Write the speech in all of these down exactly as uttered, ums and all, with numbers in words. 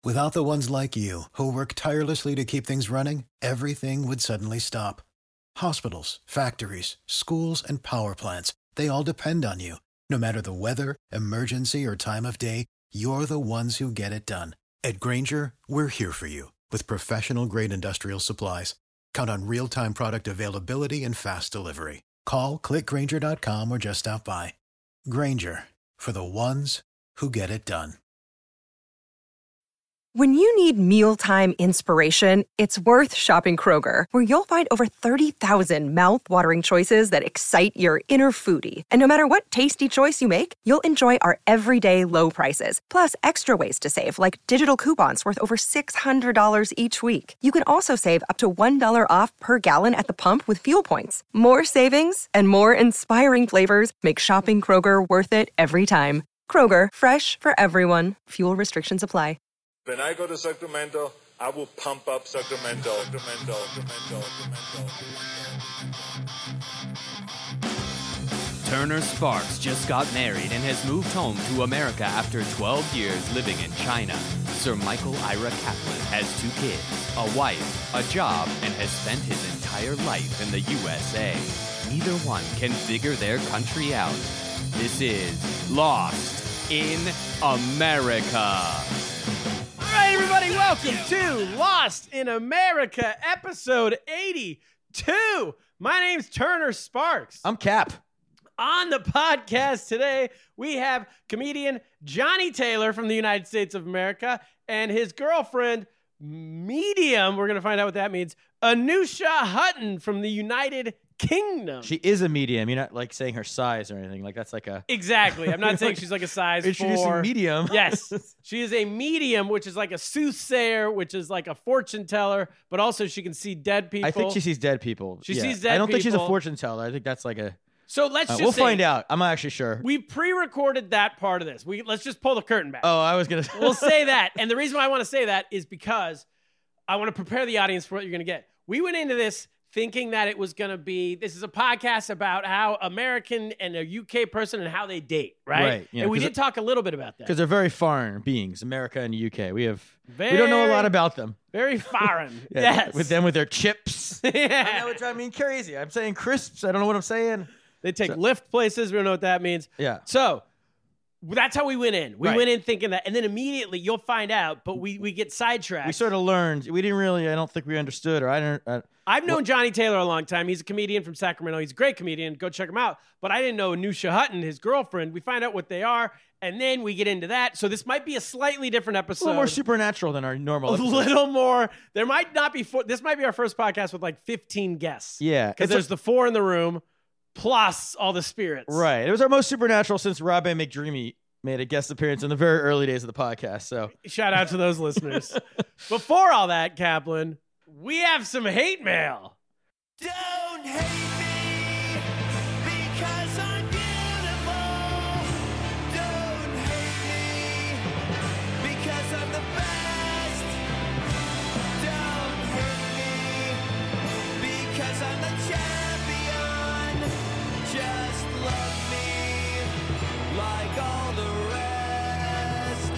Without the ones like you, who work tirelessly to keep things running, everything would suddenly stop. Hospitals, factories, schools, and power plants, they all depend on you. No matter the weather, emergency, or time of day, you're the ones who get it done. At Grainger, we're here for you with professional-grade industrial supplies. Count on real-time product availability and fast delivery. Call, click Grainger dot com, or just stop by. Grainger, for the ones who get it done. When you need mealtime inspiration, it's worth shopping Kroger, where you'll find over thirty thousand mouth-watering choices that excite your inner foodie. And no matter what tasty choice you make, you'll enjoy our everyday low prices, plus extra ways to save, like digital coupons worth over six hundred dollars each week. You can also save up to one dollar off per gallon at the pump with fuel points. More savings and more inspiring flavors make shopping Kroger worth it every time. Kroger, fresh for everyone. Fuel restrictions apply. When I go to Sacramento, I will pump up Sacramento. Sacramento, Sacramento, Sacramento. Turner Sparks just got married and has moved home to America after twelve years living in China. Sir Michael Ira Kaplan has two kids, a wife, a job, and has spent his entire life in the U S A. Neither one can figure their country out. This is Lost in America. All right, everybody, welcome to Lost in America, episode eighty-two. My name's Turner Sparks. I'm Cap. On the podcast today, we have comedian Johnny Taylor from the United States of America and his girlfriend, medium, we're going to find out what that means, Anusha Hutton from the United Kingdom. She is a medium. You're not like saying her size or anything. Like that's like a... Exactly. I'm not saying she's like a size Introducing four. medium. Yes. She is a medium, which is like a soothsayer, which is like a fortune teller, but also she can see dead people. I think she sees dead people. She yeah. sees dead people. I don't think she's a fortune teller. I think that's like a... So let's uh, just We'll say, find out. I'm not actually sure. We pre-recorded that part of this. We Let's just pull the curtain back. Oh, I was going to... We'll say that. And the reason why I want to say that is because I want to prepare the audience for what you're going to get. We went into this thinking that it was going to be, this is a podcast about how American and a U K person and how they date, right? Right, yeah, and we 'cause did it- talk a little bit about that. Because they're very foreign beings, America and the U K. We have... Very, we don't know a lot about them. Very foreign. Yeah, Yes. With them with their chips. Yeah. That would drive me crazy. I'm saying crisps. I don't know what I'm saying. They take So- lift places. We don't know what that means. Yeah. So that's how we went in. We Right. went in thinking that, and then immediately you'll find out, but we, we get sidetracked. We sort of learned. We didn't really... I don't think we understood, or I don't... I, I've known Johnny Taylor a long time. He's a comedian from Sacramento. He's a great comedian. Go check him out. But I didn't know Anusha Hutton, his girlfriend. We find out what they are, and then we get into that. So this might be a slightly different episode. a little more supernatural than our normal A episodes. little more. There might not be four. This might be our first podcast with like fifteen guests. Yeah. Because It's there's a- the four in the room, plus all the spirits. Right. It was our most supernatural since Rob A. McDreamy made a guest appearance in the very early days of the podcast. So Shout out to those listeners. Before all that, Kaplan, we have some hate mail. Don't hate me because I'm beautiful. Don't hate me because I'm the best. Don't hate me because I'm the champion. Just love me like all the rest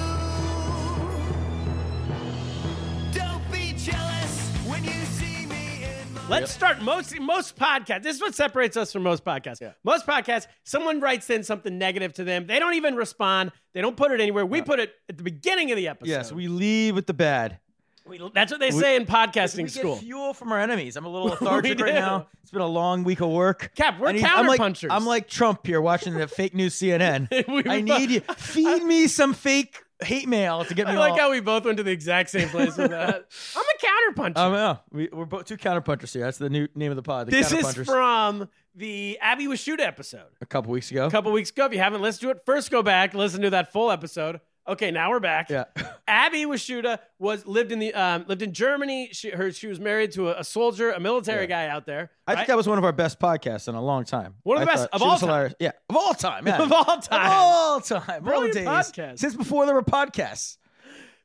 do. Don't be jealous when you see me in my... Let's start most most podcasts. This is what separates us from most podcasts. Yeah. Most podcasts, someone writes in something negative to them. They don't even respond. They don't put it anywhere. We put it at the beginning of the episode. yes, we lead with the bad. We- that's what they say in podcasting We school. get fuel from our enemies. I'm a little lethargic right do. now. It's been a long week of work. Cap, we're I need- I'm like, counterpunchers. I'm like Trump here watching the fake news C N N. We- I need you. Feed me some fake hate mail to get me I like all. how we both went to the exact same place with that. I'm a counterpuncher. Um, yeah, we, we're both two counterpunchers here. That's the new name of the pod. The this is Counterpunchers. from the Abby Washuta episode. a couple weeks ago. A couple weeks ago. If you haven't listened to it, first go back, listen to that full episode. Okay, now we're back. Yeah. Abby Washuta was lived in the um, lived in Germany. She her she was married to a, a soldier, a military Yeah. guy out there. I right? think that was one of our best podcasts in a long time. One of the I best thought of she all was time. hilarious. Yeah, of all time. Yeah. Of all time. Of all time. Brilliant all days. podcast. Since before there were podcasts.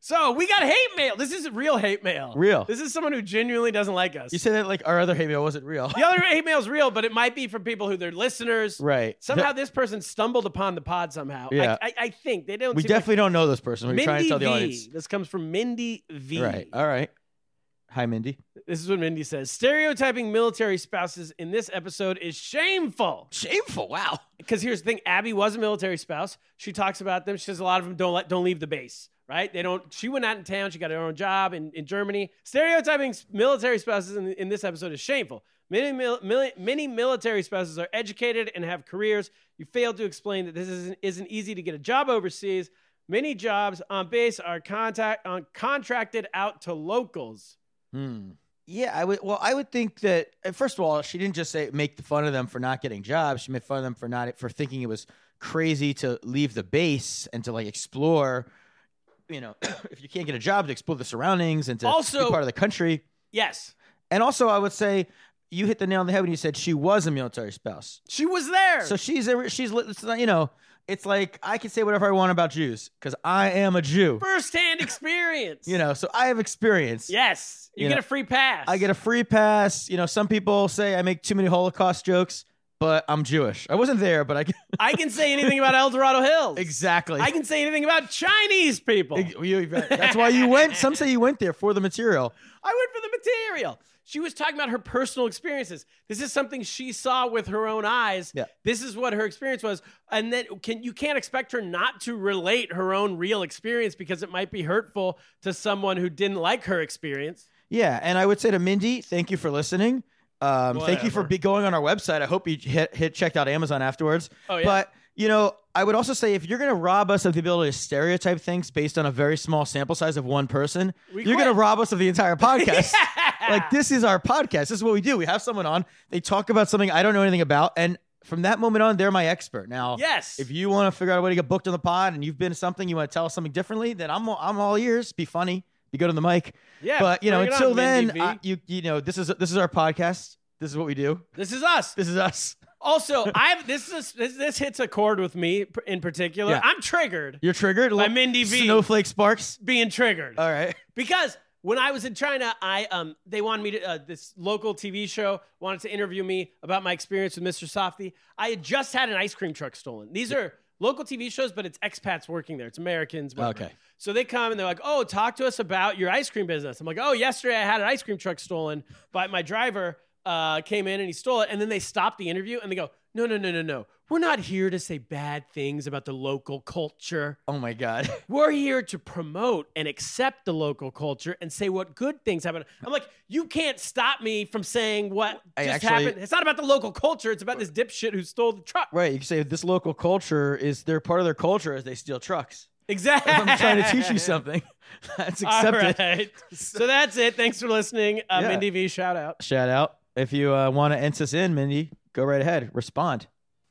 So we got hate mail. This is real hate mail. Real. This is someone who genuinely doesn't like us. You say that like our other hate mail wasn't real. The other hate mail is real, but it might be from people who they're listeners. Right. Somehow this person stumbled upon the pod somehow. Yeah. I, I, I think they don't. We seem definitely don't know this person. We're Like, trying to tell the Mindy audience. V. This comes from Mindy V. Right. All right. Hi, Mindy. This is what Mindy says. Stereotyping military spouses in this episode is shameful. Shameful. Wow. Because here's the thing: Abby was a military spouse. She talks about them. She says a lot of them don't let, don't leave the base. Right? They don't. She went out in town. She got her own job in, in Germany. Stereotyping military spouses in, in this episode is shameful. Many, mil, mil, many military spouses are educated and have careers. You failed to explain that this isn't, isn't easy to get a job overseas. Many jobs on base are contact on contracted out to locals. Hmm. Yeah, I would. Well, I would think that uh, first of all, she didn't just say make fun of them for not getting jobs. She made fun of them for not for thinking it was crazy to leave the base and to like explore. You know, if you can't get a job, to explore the surroundings and to Also- be part of the country. Yes, And also, I would say you hit the nail on the head when you said she was a military spouse. she was there. So she's a, she's li- it's not, you know, it's like I can say whatever I want about Jews because I am a Jew. First-hand experience. You know, so I have experience. Yes, you, You get know, a free pass. I get a free pass. You know, some people say I make too many Holocaust jokes, but I'm Jewish. I wasn't there, but I can. I can say anything about El Dorado Hills. Exactly. I can say anything about Chinese people. Ex- you- That's why you went. Some say you went there for the material. I went for the material. She was talking about her personal experiences. This is something she saw with her own eyes. Yeah. This is what her experience was. And then can you can't expect her not to relate her own real experience because it might be hurtful to someone who didn't like her experience. Yeah, and I would say to Mindy, thank you for listening. Um, thank you for Whatever. be going on our website. I hope you hit, hit checked out Amazon afterwards. Oh, yeah. But, you know, I would also say if you're going to rob us of the ability to stereotype things based on a very small sample size of one person, We you're quit. going to rob us of the entire podcast. Like, this is our podcast. This is what we do. We have someone on. They talk about something I don't know anything about. And from that moment on, they're my expert. Now, Yes. if you want to figure out a way to get booked on the pod and you've been to something, you want to tell us something differently, then I'm, I'm all ears. Be funny. Be good on the mic. Yeah, But, you know, bring it until on, then, Mindy V. I, you you know, this is this is our podcast. This is what we do. This is us. This is us. Also, I've this is this, this hits a chord with me in particular. Yeah. I'm triggered. You're triggered. By Mindy V. Snowflake Sparks. Being triggered. All right. Because when I was in China, I um they wanted me to uh, this local T V show wanted to interview me about my experience with Mister Softy. I had just had an ice cream truck stolen. These are local T V shows, but it's expats working there. It's Americans. whatever. Okay. So they come and they're like, "Oh, talk to us about your ice cream business." I'm like, "Oh, yesterday I had an ice cream truck stolen, but my driver uh, came in and he stole it." And then they stop the interview and they go, "No, no, no, no, no. We're not here to say bad things about the local culture. Oh my God. We're here to promote and accept the local culture and say what good things happen." I'm like, you can't stop me from saying what I just actually- happened. It's not about the local culture. It's about this dipshit who stole the truck. Right. You can say this local culture is they're part of their culture as they steal trucks. Exactly. I'm trying to teach you something. That's All accepted. right. So that's it. Thanks for listening. Uh, Yeah. Mindy V, shout out. Shout out. If you uh, want to int us in, Mindy, go right ahead. Respond.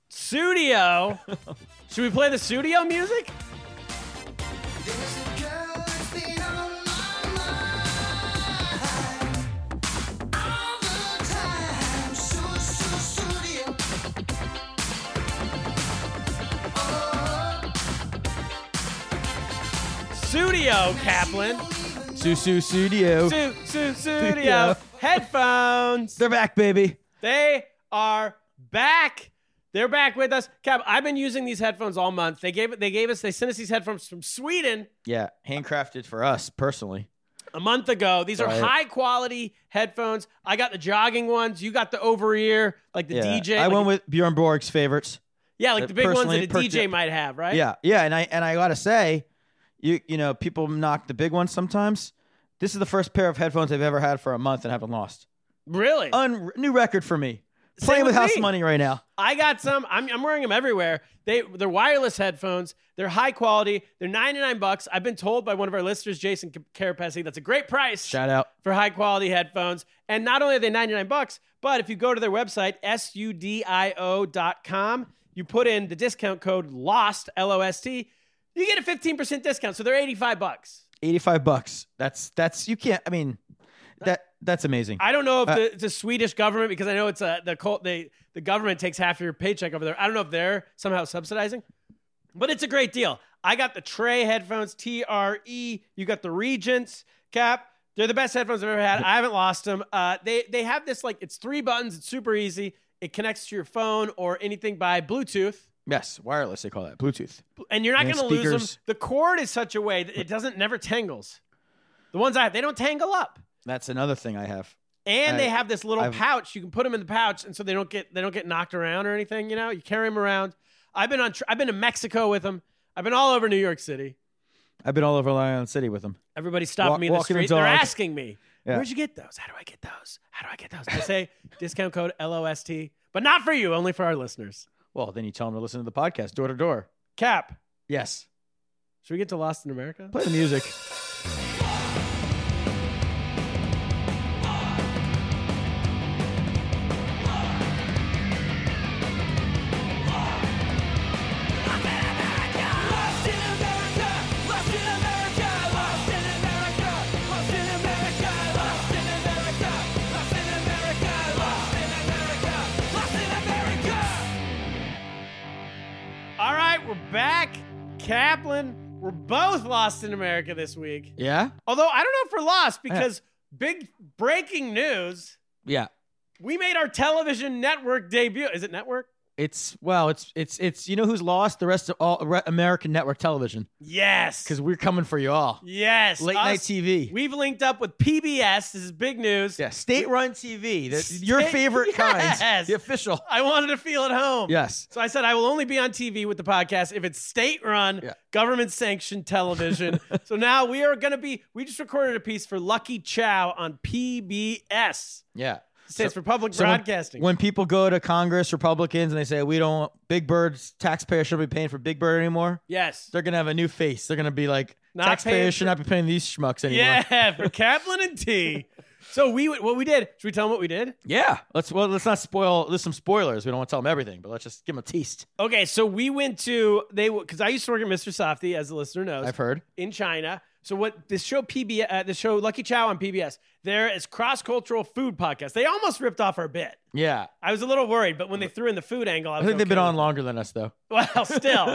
Studio. Should we play the studio music? There's a girl that's been on my mind all the time. So, so, studio. Oh, Studio, Kaplan. Susu Studio. Su, su, studio. Studio. Headphones. They're back, baby. They are back. They're back with us. Cap, I've been using these headphones all month. They gave it. They gave us. They sent us these headphones from Sweden Yeah. Handcrafted for us personally. a month ago. These are Right. high quality headphones. I got the jogging ones. You got the over ear, like the Yeah. D J. I like, went with Bjorn Borg's favorites. yeah, like uh, the big ones personally that a perked D J it. might have, right? Yeah. Yeah. And I and I gotta say, you you know, people knock the big ones sometimes. This is the first pair of headphones I've ever had for a month and haven't lost. Really. Un- new record for me. Same Playing with with house me. money right now. I got some. I'm, I'm wearing them everywhere. They they're wireless headphones. They're high quality. They're ninety-nine bucks. I've been told by one of our listeners, Jason Carapesi, that's a great price Shout out. for high quality headphones. And not only are they ninety-nine bucks, but if you go to their website, S U D I O dot com, you put in the discount code LOST, L O S T, you get a fifteen percent discount. So they're eighty-five bucks. eighty-five bucks. That's that's you can't. I mean, that that's amazing. I don't know if Uh, the, the Swedish government, because I know it's a the cult, they the government takes half your paycheck over there. I don't know if they're somehow subsidizing, but it's a great deal. I got the Trey headphones, T R E. You got the Regents, Cap. They're the best headphones I've ever had. I haven't lost them. Uh, they they have this, like, it's three buttons. It's super easy. It connects to your phone or anything by Bluetooth. Yes, wireless, they call that. Bluetooth. And you're not And going to lose them. speakers. The cord is such a way that it doesn't never tangles. The ones I have, they don't tangle up. That's another thing I have. And I- they have this little I've- pouch. You can put them in the pouch, and so they don't get they don't get knocked around or anything. You know, you carry them around. I've been on. tr- I've been to Mexico with them. I've been all over New York City. I've been all over Long Island City with them. Everybody stopped Walk- me in the walking the street. They're dog. asking me, Yeah. "Where'd you get those? How do I get those? How do I get those?" I say, "Discount code L O S T," but not for you, only for our listeners. Well, then you tell them to listen to the podcast, door to door. Cap, Yes. should we get to Lost in America? Play the music. Lost in America, lost in America, lost in America, lost in America, lost in America, lost in America, lost in America, lost in America. All right, we're back. Kaplan, we're both lost in America this week. Yeah? Although I don't know if we're lost because big breaking news. Yeah. We made our television network debut. Is it network? It's, well, it's, it's, it's, you know who's lost? The rest of all Re- American network television. Yes. Because we're coming for you all. yes. Late us- night T V. We've linked up with P B S. This is big news. Yeah, state-run T V. The- your State- favorite Yes. kind. The official. I wanted to feel at home. Yes. So I said I will only be on T V with the podcast if it's state-run, Yeah. government-sanctioned television. So now we are going to be. We just recorded a piece for Lucky Chow on P B S. Yeah. Stands So- for Public so when- Broadcasting. When people go to Congress, Republicans, and they say, we don't, Big Bird's taxpayers shouldn't be paying for Big Bird anymore, yes. they're going to have a new face. They're going to be like, Not paying taxpayers should for- not be paying these schmucks anymore. Yeah, for Kaplan and T. So we what we did. Should we tell them what we did? Yeah. Let's, well, let's not spoil, there's some spoilers. We don't want to tell them everything, but let's just give them a taste. Okay, so we went to they because I used to work at Mister Softy, as the listener knows. I've heard. In China. So what this show P B S, uh, the show Lucky Chow on P B S, there is cross-cultural food podcast. They almost ripped off our bit. Yeah. I was a little worried, but when they threw in the food angle, I I was think they've okay been on with longer than us, though. it. Well, still.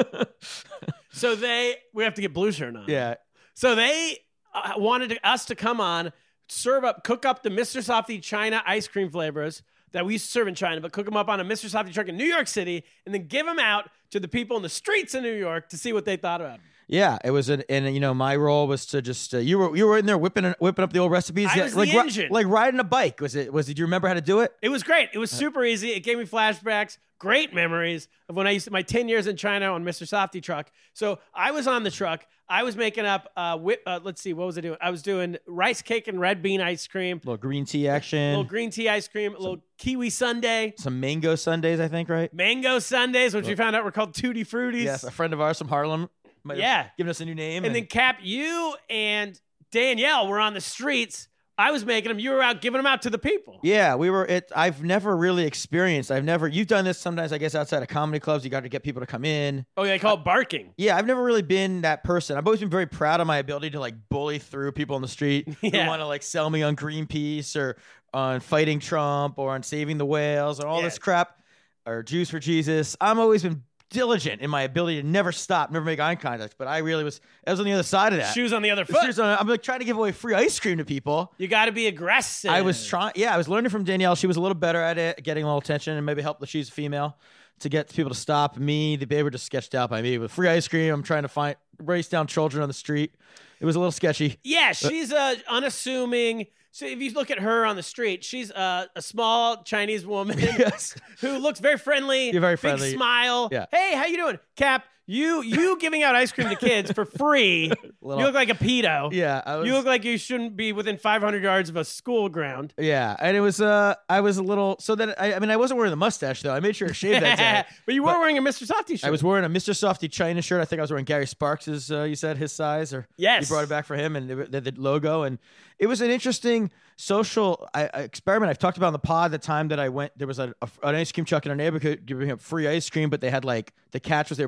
So they we have to get Blue Shirt on. Yeah. So they uh, wanted to, us to come on, serve up, cook up the Mister Softy China ice cream flavors that we used to serve in China, but cook them up on a Mister Softy truck in New York City, and then give them out to the people in the streets of New York to see what they thought about them. Yeah, it was, an, and you know, my role was to just uh, you were you were in there whipping whipping up the old recipes, I yeah, was the like ri- engine. like riding a bike. Was it? Was did you remember how to do it? It was great. It was super easy. It gave me flashbacks, great memories of when I used to, my ten years in China on Mister Softy truck. So I was on the truck. I was making up, uh, whip, uh, let's see, what was I doing? I was doing rice cake and red bean ice cream, little green tea action, little green tea ice cream, a little kiwi sundae, some mango sundaes, I think, right? mango sundaes, which we found out were called Tutti Fruities. Yes, a friend of ours from Harlem. Might have Yeah. given us a new name. And then Cap, you and Danielle were on the streets. I was making them. You were out giving them out to the people. yeah, we were. It. I've never really experienced. I've never. You've done this sometimes, I guess, outside of comedy clubs. You got to get people to come in. Oh, they call it barking. Yeah, I've never really been that person. I've always been very proud of my ability to like bully through people on the street who Yeah. want to like sell me on Greenpeace or on fighting Trump or on saving the whales or all Yeah. this crap or Jews for Jesus. I've always been diligent in my ability to never stop, never make eye contact. But I really was. I was on the other side of that. Shoes on the other The foot. shoes on- I'm like trying to give away free ice cream to people. You got to be aggressive. I was trying. Yeah, I was learning from Danielle. She was a little better at it, getting a little attention, and maybe help that she's a female to get people to stop me. They were just sketched out by me with free ice cream. I'm trying to find race down children on the street. It was a little sketchy. Yeah, she's uh, unassuming. So if you look at her on the street, she's uh, a small Chinese woman Yes. who looks very friendly. You're very big friendly. smile. Yeah. Hey, how you doing, Cap? You you giving out ice cream to kids for free? Little- You look like a pedo. Yeah, I was, You look like you shouldn't be within five hundred yards of a school ground. yeah, and it was. Uh, I was a little. So that I, I mean, I wasn't wearing the mustache though. I made sure to shave that day. But you were wearing a Mister Softy shirt. I was wearing a Mister Softy China shirt. I think I was wearing Gary Sparks's. Uh, you said his size, or Yes. you brought it back for him, and the, the logo, and it was an interesting social I, I experiment. I've talked about on the pod the time that I went. There was a, a, an ice cream truck in our neighborhood giving up free ice cream, but they had like the catch was they were putting like bugs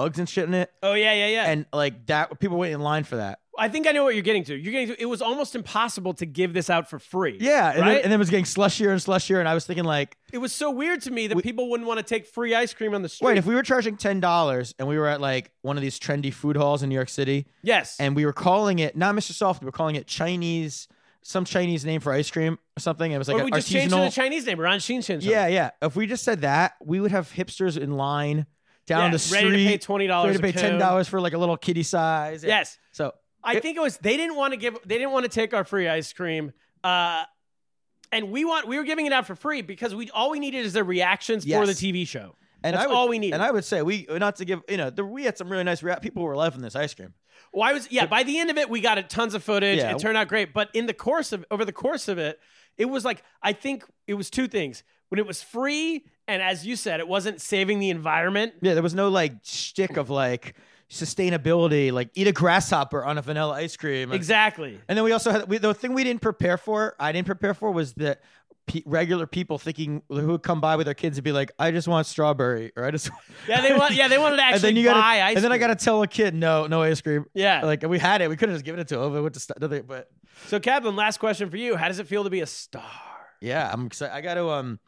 bugs and shit in it. Oh yeah, yeah, yeah. And like that, people waiting in line for that. I think I know what you're getting to. You're getting to. It was almost impossible to give this out for free. Yeah, and, right? then, and then it was getting slushier and slushier, and I was thinking like, it was so weird to me that people wouldn't want to take free ice cream on the street. wait, if we were charging ten dollars and we were at like one of these trendy food halls in New York City, yes, and we were calling it not Mister Soft, we were calling it Chinese, some Chinese name for ice cream or something. It was like or an we just changed it artisanal. to the Chinese name, Ron Shin Shin. Yeah, yeah. If we just said that, we would have hipsters in line down Yeah, the street, ready to pay twenty dollars, ready to pay ten dollars for like a little kitty size. Yeah. Yes. So I it- think it was they didn't want to give they didn't want to take our free ice cream, uh, and we want we were giving it out for free because we all we needed is their reactions for Yes. the T V show. and That's I would, all we needed. And I would say we not to give you know the, we had some really nice rea- people who were loving this ice cream. Well, I was yeah. By the end of it, we got a tons of footage. Yeah. It turned out great. But in the course of over the course of it, it was like I think it was two things. When it was free, and as you said, it wasn't saving the environment. Yeah, there was no like shtick of like sustainability, like eat a grasshopper on a vanilla ice cream. Exactly. And then we also had we, the thing we didn't prepare for. I didn't prepare for was that pe- regular people thinking who would come by with their kids and be like, "I just want strawberry," or "I just." Yeah, they want. Yeah, they wanted to and actually then you gotta, buy ice. And then I cream. got to tell a kid, "No, no ice cream." Yeah. Like we had it, we could have just given it to him. It went to st- nothing, but So, Kaplan, last question for you: how does it feel to be a star? yeah, I'm excited. I got to um,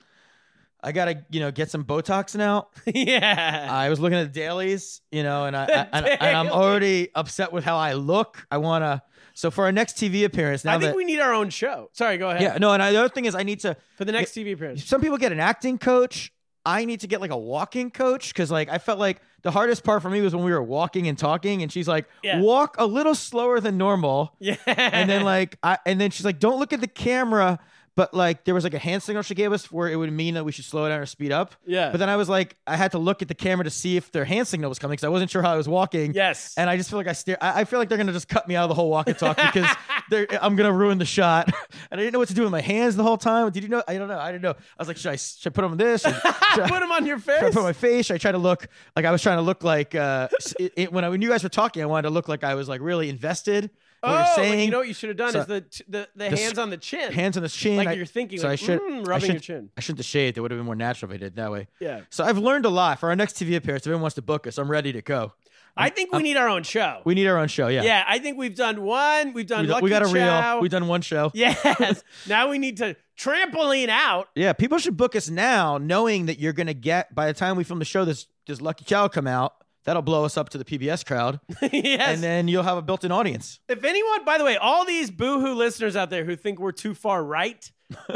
I got to you know get some Botox now. yeah. I was looking at the dailies, you know, and I, I and, and I'm already upset with how I look. I want to. So for our next T V appearance, now I think that we need our own show. Sorry, go ahead. yeah, no, and I, the other thing is I need to. For the next T V appearance. Some people get an acting coach. I need to get like a walking coach because like I felt like the hardest part for me was when we were walking and talking, and she's like, Yeah. walk a little slower than normal, Yeah. and then like I and then she's like, don't look at the camera. But like there was like a hand signal she gave us where it would mean that we should slow down or speed up. Yeah. But then I was like, I had to look at the camera to see if their hand signal was coming because I wasn't sure how I was walking. Yes. And I just feel like I stare. I I feel like they're gonna just cut me out of the whole walk and talk because they're, I'm gonna ruin the shot. And I didn't know what to do with my hands the whole time. Did you know? I don't know. I didn't know. I was like, should I should I put them on this? Should, should I, Put them on your should I face. put my face? Should I try to look like I was trying to look like uh, it, it- when I when you guys were talking? I wanted to look like I was like really invested. in What Oh, you're but saying. you know what you should have done So- is the the, the, The hands s- on the chin. hands on the chin. Like I- you're thinking, So like, I should, mm, I rubbing should, your chin. I shouldn't have shaved. It would have been more natural if I did it that way. Yeah. So I've learned a lot for our next T V appearance. If anyone wants to book us, I'm ready to go. I think we need our own show. We need our own show. Yeah. yeah, I think we've done one. We've done We, got- Lucky we got a Chow. reel. We've done one show. Yes. Now we need to trampoline out. Yeah. People should book us now, knowing that you're gonna get by the time we film the show. This does Lucky Chow come out? That'll blow us up to the P B S crowd, yes. and then you'll have a built-in audience. If anyone, by the way, all these boohoo listeners out there who think we're too far right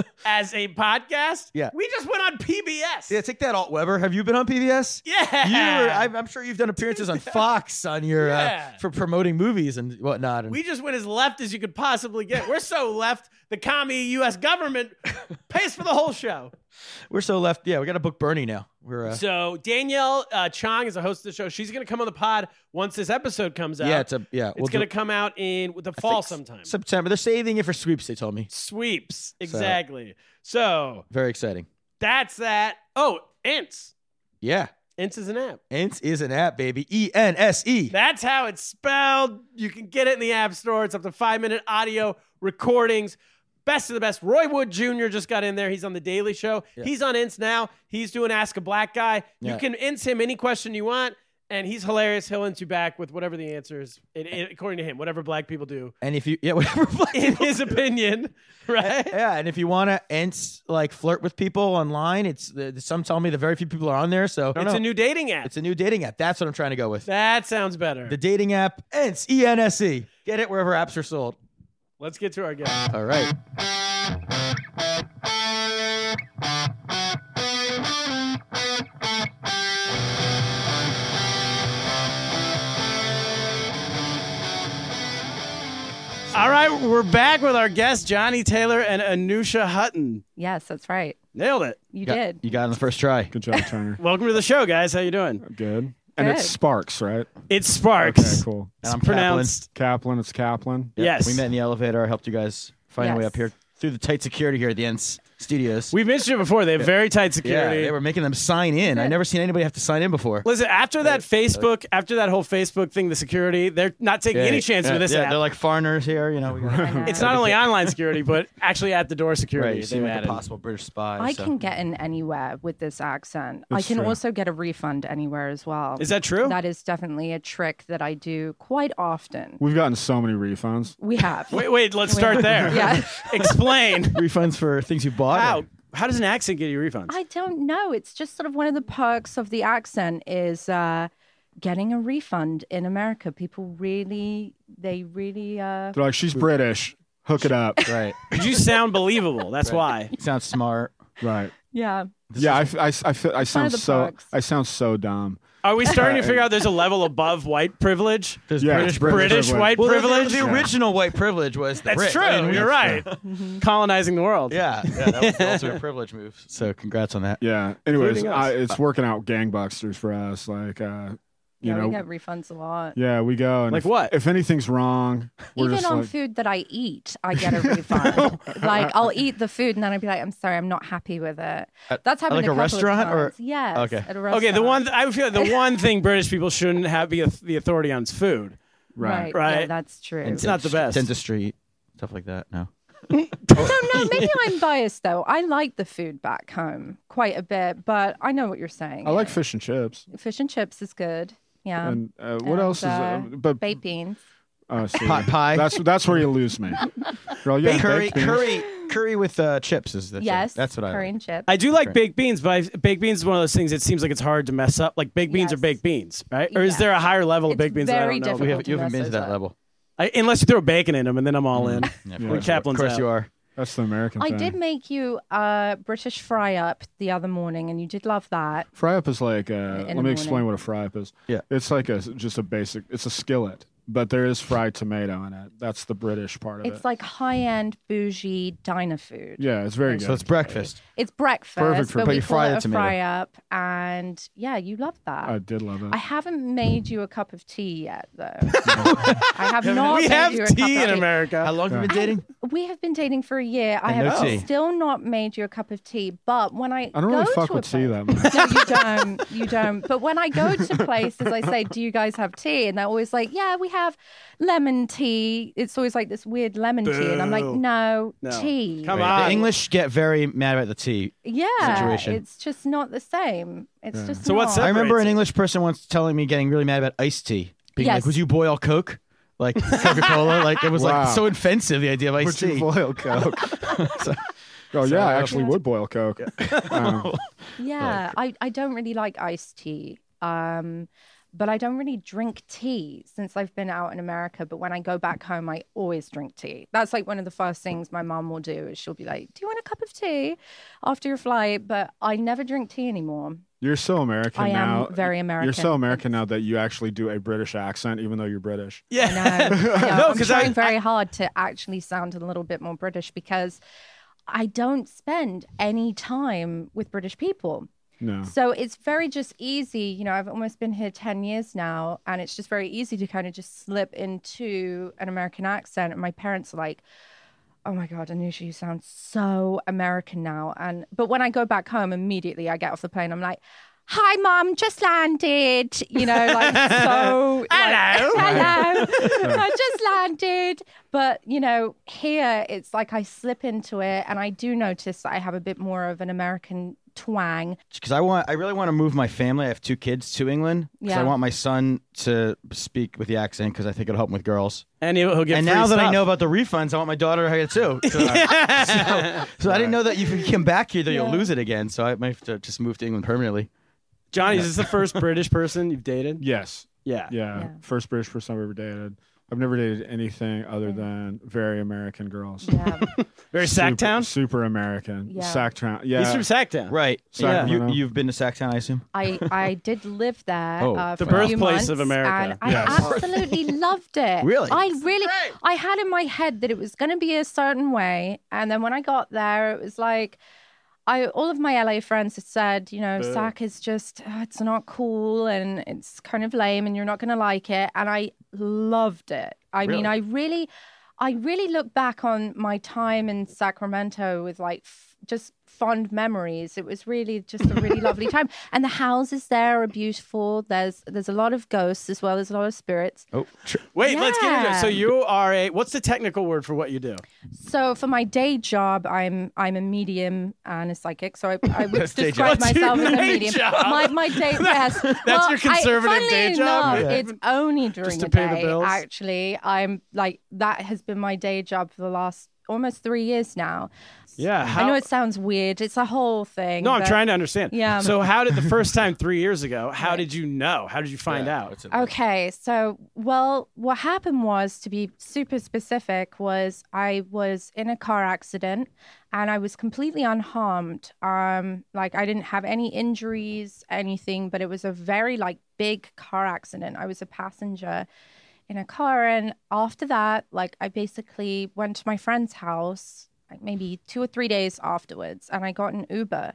as a podcast, Yeah. we just went on P B S. Yeah, take that, Alt Weber. Have you been on P B S? Yeah. You were, I'm, I'm sure you've done appearances on Fox on your Yeah. uh, for promoting movies and whatnot. And We just went as left as you could possibly get. We're so left, the commie U S government pays for the whole show. we're so left. Yeah, we got to book Bernie now. We're uh, So Danielle uh, Chong is a host of the show. She's going to come on the pod once this episode comes out. yeah, it's a yeah. It's we'll going to do- come out in the I fall think sometime. September. They're saving it for sweeps. They told me. Sweeps. Exactly. So Very exciting. that's that. Oh, Ints. Yeah, Ints is an app. Ents is an app, baby. E N S E. That's how it's spelled. You can get it in the App Store. It's up to five minute audio recordings. Best of the best. Roy Wood Junior just got in there. He's on The Daily Show. Yeah. He's on Ints now. He's doing Ask a Black Guy. You Yeah. can Ints him any question you want, and he's hilarious. He'll Int you back with whatever the answer is, in- in- according to him, whatever black people do, And if you yeah whatever. black in people- his opinion, right? Yeah, and if you want to ents like flirt with people online, it's the, some tell me the very few people are on there. So I don't It's know. a new dating app. it's a new dating app. That's what I'm trying to go with. That sounds better. The dating app Ents E N S E. Get it wherever apps are sold. Let's get to our guest. All right. All right, we're back with our guests, Johnny Taylor and Anusha Hutton. Yes, that's right. Nailed it. You Got- did. You got it on the first try. Good job, Turner. Welcome to the show, guys. How you doing? Good. And it's Good. Sparks, right? It's Sparks. Okay, cool. And I'm Pronounced. Kaplan, it's Kaplan. Yes. We met in the elevator. I helped you guys find your way Yes. up here through the tight security here at the Ents Studios. We've mentioned it before. They have very tight yeah, security. they were making them sign in. I never seen anybody have to sign in before. Listen, after that Facebook, after that whole Facebook thing, the security, they're not taking Yeah, any chance yeah, with this yeah, app. they're like foreigners here. You know, we got, It's not only online security, but actually at the door security. right. You they've seem like a added. possible British spy. I so. can get in anywhere with this accent. I That's can true. also get a refund anywhere as well. Is that true? That is definitely a trick that I do quite often. We've gotten so many refunds. We have. Wait, wait, let's start there. Yeah. Explain. refunds for things you bought. How? or- How does an accent get you refunds? I don't know. It's just sort of one of the perks of the accent is uh, getting a refund in America. People really, they really. Uh, They're like, she's British. Hook it up. Right. You sound believable. That's why. Sounds smart. Right. yeah. Yeah, I, f- I, f- I, feel, I sound the so perks. I sound so dumb. Are we starting to figure out there's a level above white privilege? There's Yeah, British it's British British privilege. white Well, the- privilege? The, original white privilege was the That's Brit. true. I mean, we- You're right. Colonizing the world. Yeah, yeah, that was the ultimate privilege move. So congrats on that. Yeah. Anyways, Including us. I, it's working out gangbusters for us. Like, uh, you Yeah, know, we get refunds a lot. yeah, we go. And Like if, what? If anything's wrong, we're Even just on like, food that I eat, I get a refund. Like I'll eat the food and then I'd be like, "I'm sorry, I'm not happy with it." At- That's happened like a a couple restaurant of or- times. Yes. Okay. At a restaurant. Okay, the one th- I feel like the one thing British people shouldn't have be a, the authority on is food. Right. Right. Yeah, that's true. It's not the best. Dentistry, stuff like that. No. I don't know. Maybe I'm biased though. I like the food back home quite a bit, but I know what you're saying. I like fish and chips. Fish and chips is good. Yeah. And uh, what And, else is? Uh, uh, but baked beans. uh, see, Pie- pie. That's that's where you lose me. Girl, yeah, curry, baked beans. curry, curry with uh, chips is the thing. Yes. That's what I curry like. and chips. I do like Okay. baked beans, but I, baked beans is one of those things. It seems like it's hard to mess up. Like baked beans Yes. are baked beans, right? Or is Yeah. there a higher level of It's baked beans that I very don't know? difficult. We have, you haven't to been mess to those that up. level. I, unless you throw bacon in them, and then I'm all in. Yeah, of Yeah. course, Kaplan's of course out. you are. That's the American I thing. did make you a British fry up the other morning, and you did love that. Fry up is like uh, In let the me explain morning. what a fry up is. Yeah. It's like a just a basic. It's a skillet, but there is fried tomato in it. That's the British part of It's it. like high-end bougie diner food. Yeah, it's very good. So it's breakfast. It's breakfast, Perfect for- but but we you call fry it the a tomato. fry up, and yeah, you love that. I did love it. I haven't made you a cup of tea yet, though. I have not. we made have you a cup tea of in America. How long have you been dating? We have been dating for a year. I And have no tea. still not made you a cup of tea. But when I I don't go really fuck to a with tea place- that much. No, you don't. You don't. But when I go to places, I say, "Do you guys have tea?" And they're always like, "Yeah, we have lemon tea." It's always like this weird lemon tea, and I'm like, Boo. "No, No. tea." Come Right. on. The English get very mad about the tea. Yeah, situation. it's just not the same. It's Yeah. just So what's not. I remember Separates an it. English person once telling me getting really mad about iced tea. Being like, Yes. would you boil Coke? Like Coca Cola? Like it was Wow. like so offensive, the idea of iced Would you tea. boil Coke? So- oh So- yeah, I actually would boil Coke. Um, Yeah, I, I don't really like iced tea. Um, but I don't really drink tea since I've been out in America. But when I go back home, I always drink tea. That's like one of the first things my mom will do is she'll be like, "Do you want a cup of tea after your flight?" But I never drink tea anymore. you're so American I am now. very American. You're so American now that you actually do a British accent, even though you're British. Yeah. No, yeah, No, I'm 'cause I- trying very hard to actually sound a little bit more British because I don't spend any time with British people. No. So it's very just easy. You know, I've almost been here ten years now, and it's just very easy to kind of just slip into an American accent. And my parents are like, "Oh my God, Anusha, you sound so American now." And but when I go back home, immediately I get off the plane, I'm like, "Hi, Mom, just landed." You know, like so. Hello. Like, hello. I just landed. But you know, here it's like I slip into it, and I do notice that I have a bit more of an American twang. Because I want, I really want to move my family. I have two kids to England. Because I Yeah. want my son to speak with the accent because I think it'll help him with girls. And he'll, he'll get And free now that I stuff. know about the refunds, I want my daughter to have it too. So, so, so I didn't know that if you come back here, that you'll Yeah. lose it again. So I might have to just move to England permanently. Johnny, is this the first British person you've dated? Yes. Yeah. Yeah. Yeah. First British person I've ever dated. I've never dated anything other than very American girls. Yeah. Very Super, Sacktown? super American. Yeah. Sacktown. Yeah. He's from Sacktown. Right. Yeah. You, you've been to Sacktown, I assume? I, I did live there Oh, uh, the for a few birthplace months, of America. and I Yes. absolutely loved it. Really? I really, I had in my head that it was going to be a certain way, and then when I got there, it was like, I all of my L A friends had said, you know, Sack is just, oh, it's not cool and it's kind of lame and you're not going to like it, and I loved it. I mean, Really? I really. I really look back on my time in Sacramento with like f- just fond memories. It was really just a really lovely time. And the houses there are beautiful. There's there's a lot of ghosts as well. There's a lot of spirits. Oh, tr- Wait, let's get into it. Yeah. So you are a, what's the technical word for what you do? So for my day job, I'm I'm a medium and a psychic. So I, I would That's day describe job. What's your myself as a day medium. job? My my day yes. That's your conservative day job? Enough, Yeah. It's only during to the pay the day. bills? Actually, I'm like that has been my day job for the last almost three years now. Yeah. I know it sounds weird. It's a whole thing. No, I'm but- trying to understand. Yeah. So how did the first time three years ago, how did you know? How did you find Yeah, out? what's it- Okay, so well, what happened was, to be super specific, was I was in a car accident and I was completely unharmed. Um, like I didn't have any injuries, anything, but it was a very like big car accident. I was a passenger in a car, and after that, like I basically went to my friend's house, like maybe two or three days afterwards, and I got an Uber.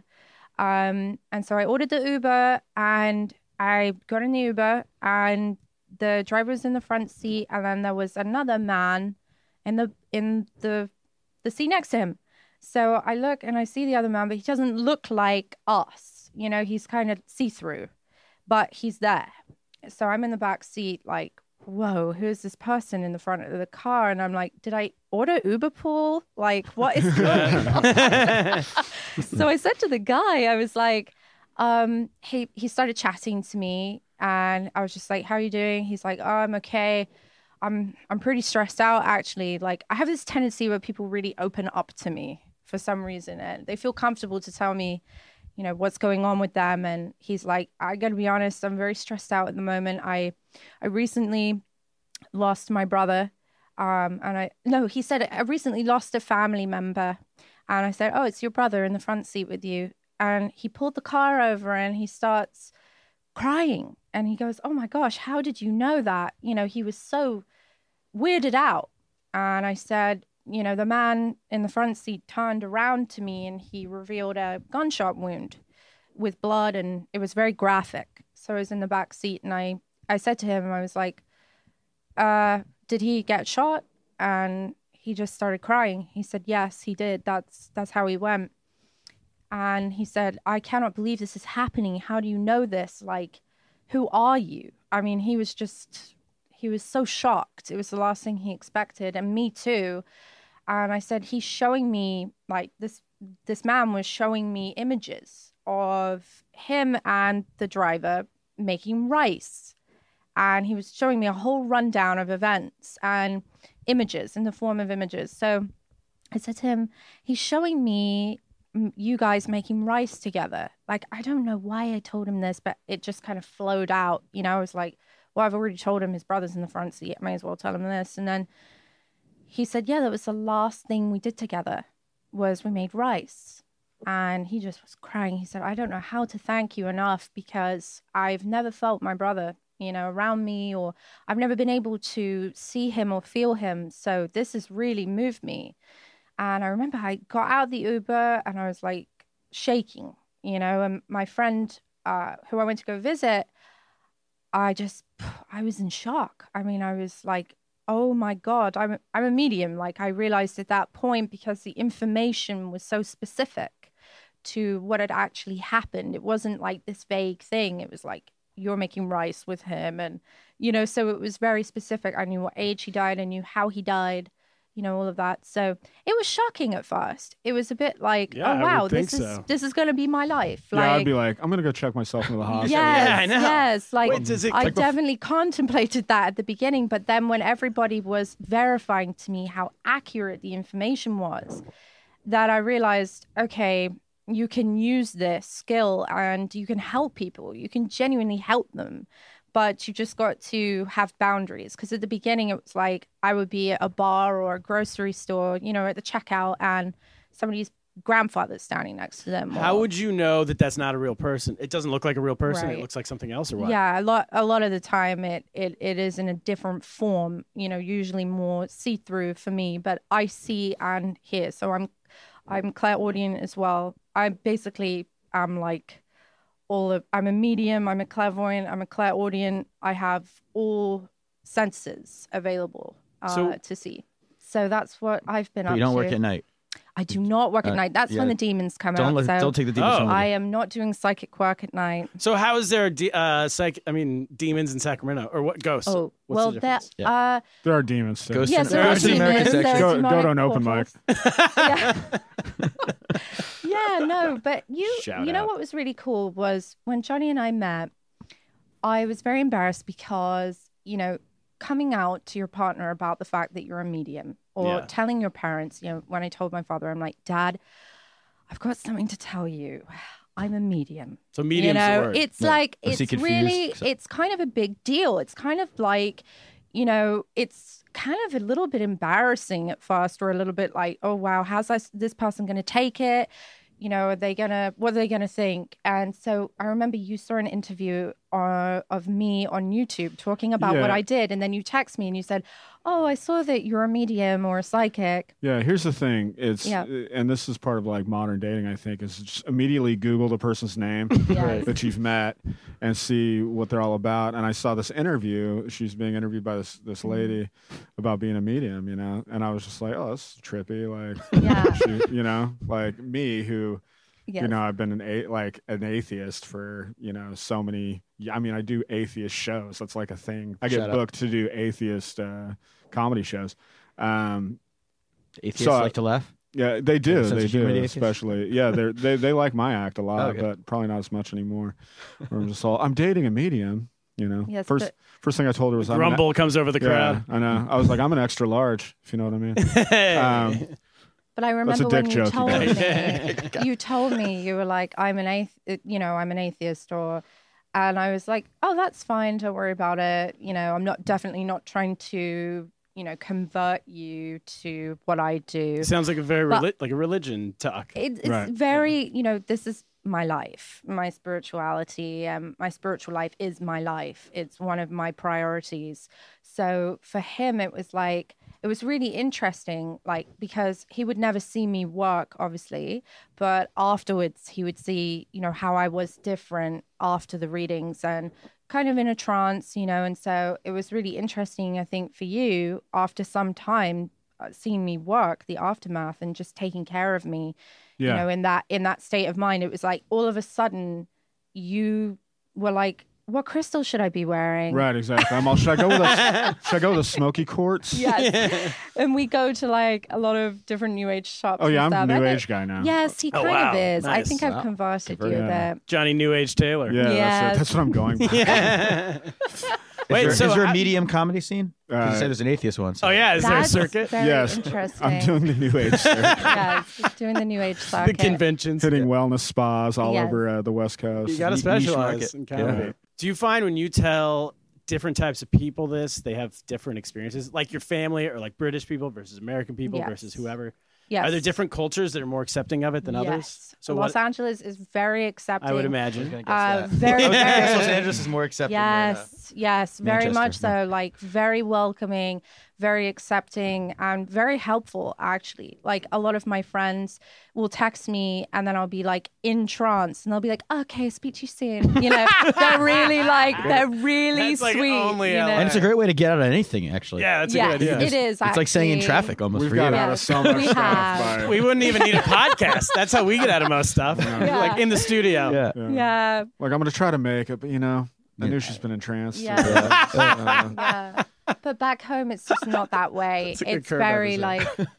Um, and so I ordered the Uber and I got in the Uber and the driver was in the front seat, and then there was another man in the in the the seat next to him. So I look and I see the other man, but he doesn't look like us. You know, he's kind of see-through, but he's there. So I'm in the back seat like, whoa, who's this person in the front of the car? And I'm like, did I order Uber pool? Like, what is going on? So I said to the guy, I was like, um, he, he started chatting to me and I was just like, how are you doing? He's like, oh, I'm okay. I'm, I'm pretty stressed out actually. Like I have this tendency where people really open up to me for some reason and they feel comfortable to tell me, you know, what's going on with them. And he's like, I gotta be honest, I'm very stressed out at the moment. I, I recently lost my brother. Um, and I, no, he said, I recently lost a family member. And I said, oh, it's your brother in the front seat with you. And he pulled the car over and he starts crying. And he goes, oh my gosh, how did you know that? You know, he was so weirded out. And I said, you know, the man in the front seat turned around to me and he revealed a gunshot wound with blood, and it was very graphic. So I was in the back seat and I, I said to him, I was like, uh, did he get shot? And he just started crying. He said, yes, he did. That's, that's how he went. And he said, I cannot believe this is happening. How do you know this? Like, who are you? I mean, he was just, he was so shocked. It was the last thing he expected. And me too. And I said, he's showing me, like, this this man was showing me images of him and the driver making rice. And he was showing me a whole rundown of events and images in the form of images. So I said to him, he's showing me you guys making rice together. Like, I don't know why I told him this, but it just kind of flowed out. You know, I was like, well, I've already told him his brother's in the front seat. I may as well tell him this. And then he said, yeah, that was the last thing we did together was we made rice. And he just was crying. He said, I don't know how to thank you enough because I've never felt my brother, you know, around me, or I've never been able to see him or feel him. So this has really moved me. And I remember I got out of the Uber and I was like shaking, you know, and my friend uh, who I went to go visit, I just, I was in shock. I mean, I was like, oh my God, I'm, I'm a medium. Like I realized at that point, because the information was so specific to what had actually happened. It wasn't like this vague thing. It was like, you're making rice with him. And, you know, so it was very specific. I knew what age he died. I knew how he died, you know, all of that. So it was shocking at first. It was a bit like, Yeah, I oh, wow, would this think is, so. this is going to be my life. Yeah, Like, I'd be like, I'm gonna go check myself into the hospital. Yes, Yeah, I know. yes. Like, Wait, does it- I like bef- definitely contemplated that at the beginning, but then when everybody was verifying to me how accurate the information was, that I realized, okay, you can use this skill and you can help people. You can genuinely help them. But you just got to have boundaries. Because at the beginning, it was like I would be at a bar or a grocery store, you know, at the checkout, and somebody's grandfather's standing next to them. How or- would you know that that's not a real person? It doesn't look like a real person. Right. It looks like something else, or what? Yeah, a lot a lot of the time it, it it is in a different form, you know, usually more see-through for me, but I see and hear. So I'm I'm clairaudient as well. I basically am like all of I'm a medium, I'm a clairvoyant, I'm a clairaudient. I have all senses available uh, So- to see. So that's what I've been But up you don't to. work at night. I do not work at Uh, night. That's yeah. when the demons come Don't out. let, so don't take the demons Oh. home with I you. am not doing psychic work at night. So how is there de- uh psych I mean demons in Sacramento or what ghosts? Oh, What's well, the there difference? Yeah. uh, There are demons too. Ghosts yes, in- there are Ghosts in demons. American There's section. Go- go demonic to an open portals. yeah. yeah, no, but you Shout you know out. what was really cool was when Johnny and I met, I was very embarrassed because, you know, coming out to your partner about the fact that you're a medium or Yeah. telling your parents, you know, when I told my father, I'm like, Dad, I've got something to tell you. I'm a medium. So You medium's know, the word. it's Yeah. like Was he it's confused? really So- it's kind of a big deal. It's kind of like, you know, it's kind of a little bit embarrassing at first, or a little bit like, oh wow, how's this, this person going to take it? You know, are they gonna what are they gonna think? And so I remember you saw an interview uh, of me on YouTube talking about what Yeah. I did, and then you text me and you said, "Oh, I saw that you're a medium or a psychic." Yeah, here's the thing. It's Yeah. uh, and this is part of like modern dating, I think, is just immediately Google the person's name Yes. that you've met and see what they're all about. And I saw this interview. She's being interviewed by this this Mm-hmm. lady about being a medium, you know. And I was just like, oh, that's trippy. Like, Yeah. she, you know, like me who, Yes. you know, I've been an a- like an atheist for you know so many. Yeah, I mean, I do atheist shows. That's like a thing. I get Shut up. booked to do atheist uh, comedy shows. Um, Atheists So, uh, like to laugh. yeah, they do. sense They of humor, do, the atheists? especially. Yeah, they they they like my act a lot, Okay. but probably not as much anymore. I'm just all. I'm dating a medium. You know, Yes, first but- first thing I told her was I'm an- Grumble comes over the yeah, crowd. I know. I was like, I'm an extra large, if you know what I mean. Um, But I That's a remember when dick you joke, you told guys. me, you told me you were like, I'm an athe- you know, I'm an atheist, or, and I was like, oh, that's fine, don't worry about it. You know, I'm not definitely not trying to, you know, convert you to what I do. Sounds like a very But- reli- like a religion talk. It, it's Right. very, you know, this is my life, my spirituality, um, my spiritual life is my life. It's one of my priorities. So for him, it was like, it was really interesting, like, because he would never see me work, obviously, but afterwards he would see, you know, how I was different after the readings and kind of in a trance, you know, and so it was really interesting, I think, for you after some time uh, seeing me work, the aftermath and just taking care of me, yeah. you know, in that in that state of mind. It was like all of a sudden you were like, what crystal should I be wearing? Right, exactly. I'm all. Should I go with a? Should I go with a smoky quartz? Yes. And we go to like a lot of different new age shops. Oh yeah, and I'm a stuff. new And I- age guy now. Yes, he Oh, kind wow. of is. I Nice. think I've Wow. converted you Converted. a bit. Johnny New Age Taylor. Yeah, that's, Yes. it. That's what I'm going by. Yeah. Is Wait, there, so is there a I- medium comedy scene? 'Cause Uh, you said there's an atheist one. So. Oh yeah, is That's there a circuit? very Yes, interesting. I'm doing the new age circuit. Yes, doing the new age The circuit. conventions. Hitting wellness spas all Yes. over uh, the West Coast. You got to Niche market. specialize in comedy. Yeah. Do you find when you tell different types of people this, they have different experiences, like your family or like British people versus American people Yes. versus whoever? Yes. Are there different cultures that are more accepting of it than others? Yes. So Los what? Angeles is very accepting. I would I was imagine. gonna guess Uh, that. very, I was gonna guess very- Los Angeles is more accepting. than, uh, Yes, yes, very Manchester, much yeah. so. Like very welcoming, very accepting, and very helpful. Actually, like a lot of my friends will text me, and then I'll be like in trance, and they'll be like, "Okay, speak to you soon." You know, they're really like they're really That's, like, sweet. only you L A. know? and it's a great way to get out of anything, actually. Yeah, that's a Yes, good idea. it is. It's like saying in actually. traffic almost We've for got you. out of Yes, so much we stuff. have. by- We wouldn't even need a podcast. That's how we get out of most stuff. Yeah. Like in the studio. Yeah. yeah. Yeah, Like I'm gonna try to make it, but you know, I Yeah. knew she's been entranced. Yeah. Uh, uh, yeah. But back home, it's just not that way. That's a good It's curve very episode.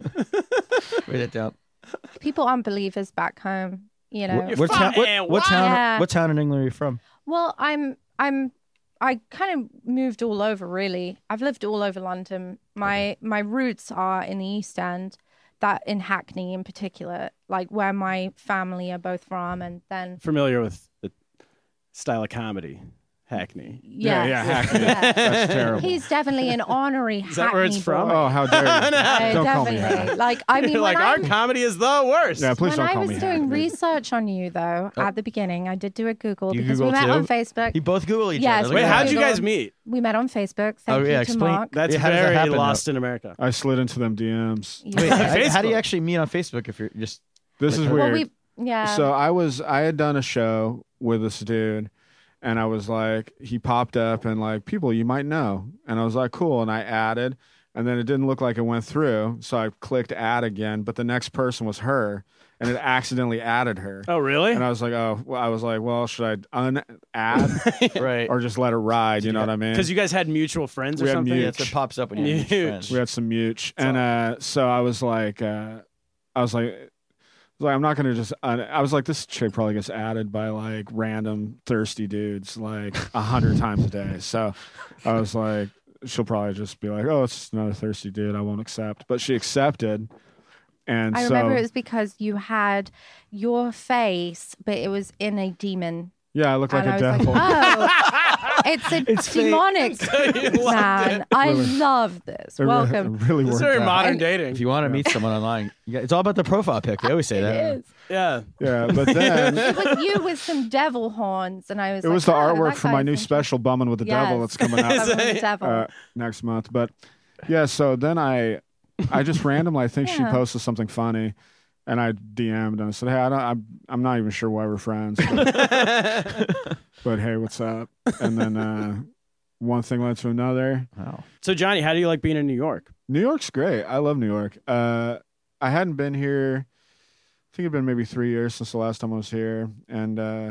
like Write it down. people aren't believers back home. You know. What, what, town, fucking what, what wild. town? Yeah. What town in England are you from? Well, I'm I'm I kind of moved all over really. I've lived all over London. My my roots are in the East End, that in Hackney in particular, like where my family are both from, and then Familiar with the style of comedy, Hackney. yeah, yes, yeah, Hackney. yes. That's terrible. He's definitely an honorary Is that where it's Hackney from? boy. Oh, how dare you! Uh, Don't call me definitely. that. Like I mean, You're when like, our I'm- comedy is the worst. Yeah, please when don't I call was me doing Hackney. research on you, though, Oh. at the beginning, I did do a Google You because we Googled met too? on Facebook. You both Google each Yes, other. Wait, Look at how'd that. you guys meet? We met on Facebook. Thank Oh, you yeah, to explain- Mark. That's Yeah, how does that very happen, lost in America. I slid into them D Ms. You- Wait, how, how do Facebook. you actually meet on Facebook if you're just? This is Well, weird. well, we yeah. So I was I had done a show with this dude, and I was like, he popped up and like people you might know, and I was like, cool, and I added, and then it didn't look like it went through. So I clicked add again, but the next person was her, and it accidentally added her. Oh, really? And I was like, oh, well, I was like, well, should I un-add Right. or just let it ride? You know what I mean? Because you guys had mutual friends or We had something? mute- That's what pops up when you're Mute. friends. We had some mute, and uh, so I was like, uh, I was like, I was like, I'm not gonna just. Un- I was like, this chick probably gets added by like random thirsty dudes like a hundred times a day. So I was like, she'll probably just be like, oh, it's just another thirsty dude. I won't accept. But she accepted, and I so remember it was because you had your face, but it was in a demon. yeah, I look like and a I was devil. like, oh, it's a It's fake. demonic man. I Really. love this. It re- Welcome. it really It's worked very out. modern And- dating. If you want to meet someone online, you got- it's all about the profile pic. They always say that. It is. Yeah. Yeah, but then It was you with some devil horns, and I was it like, was the oh, artwork that for my guy's new interesting. special "Bumming with the Devil" Yes. that's coming out. Bumming with the devil. uh, next month. But yeah, so then I, I just randomly, I think she Yeah. posted something funny, and I D M'd and I said, hey, I don't, I'm, I'm not even sure why we're friends, but, but hey, what's up? And then uh, one thing led to another. Wow. So, Johnny, how do you like being in New York? New York's great. I love New York. Uh, I hadn't been here. I think it'd been maybe three years since the last time I was here, and uh,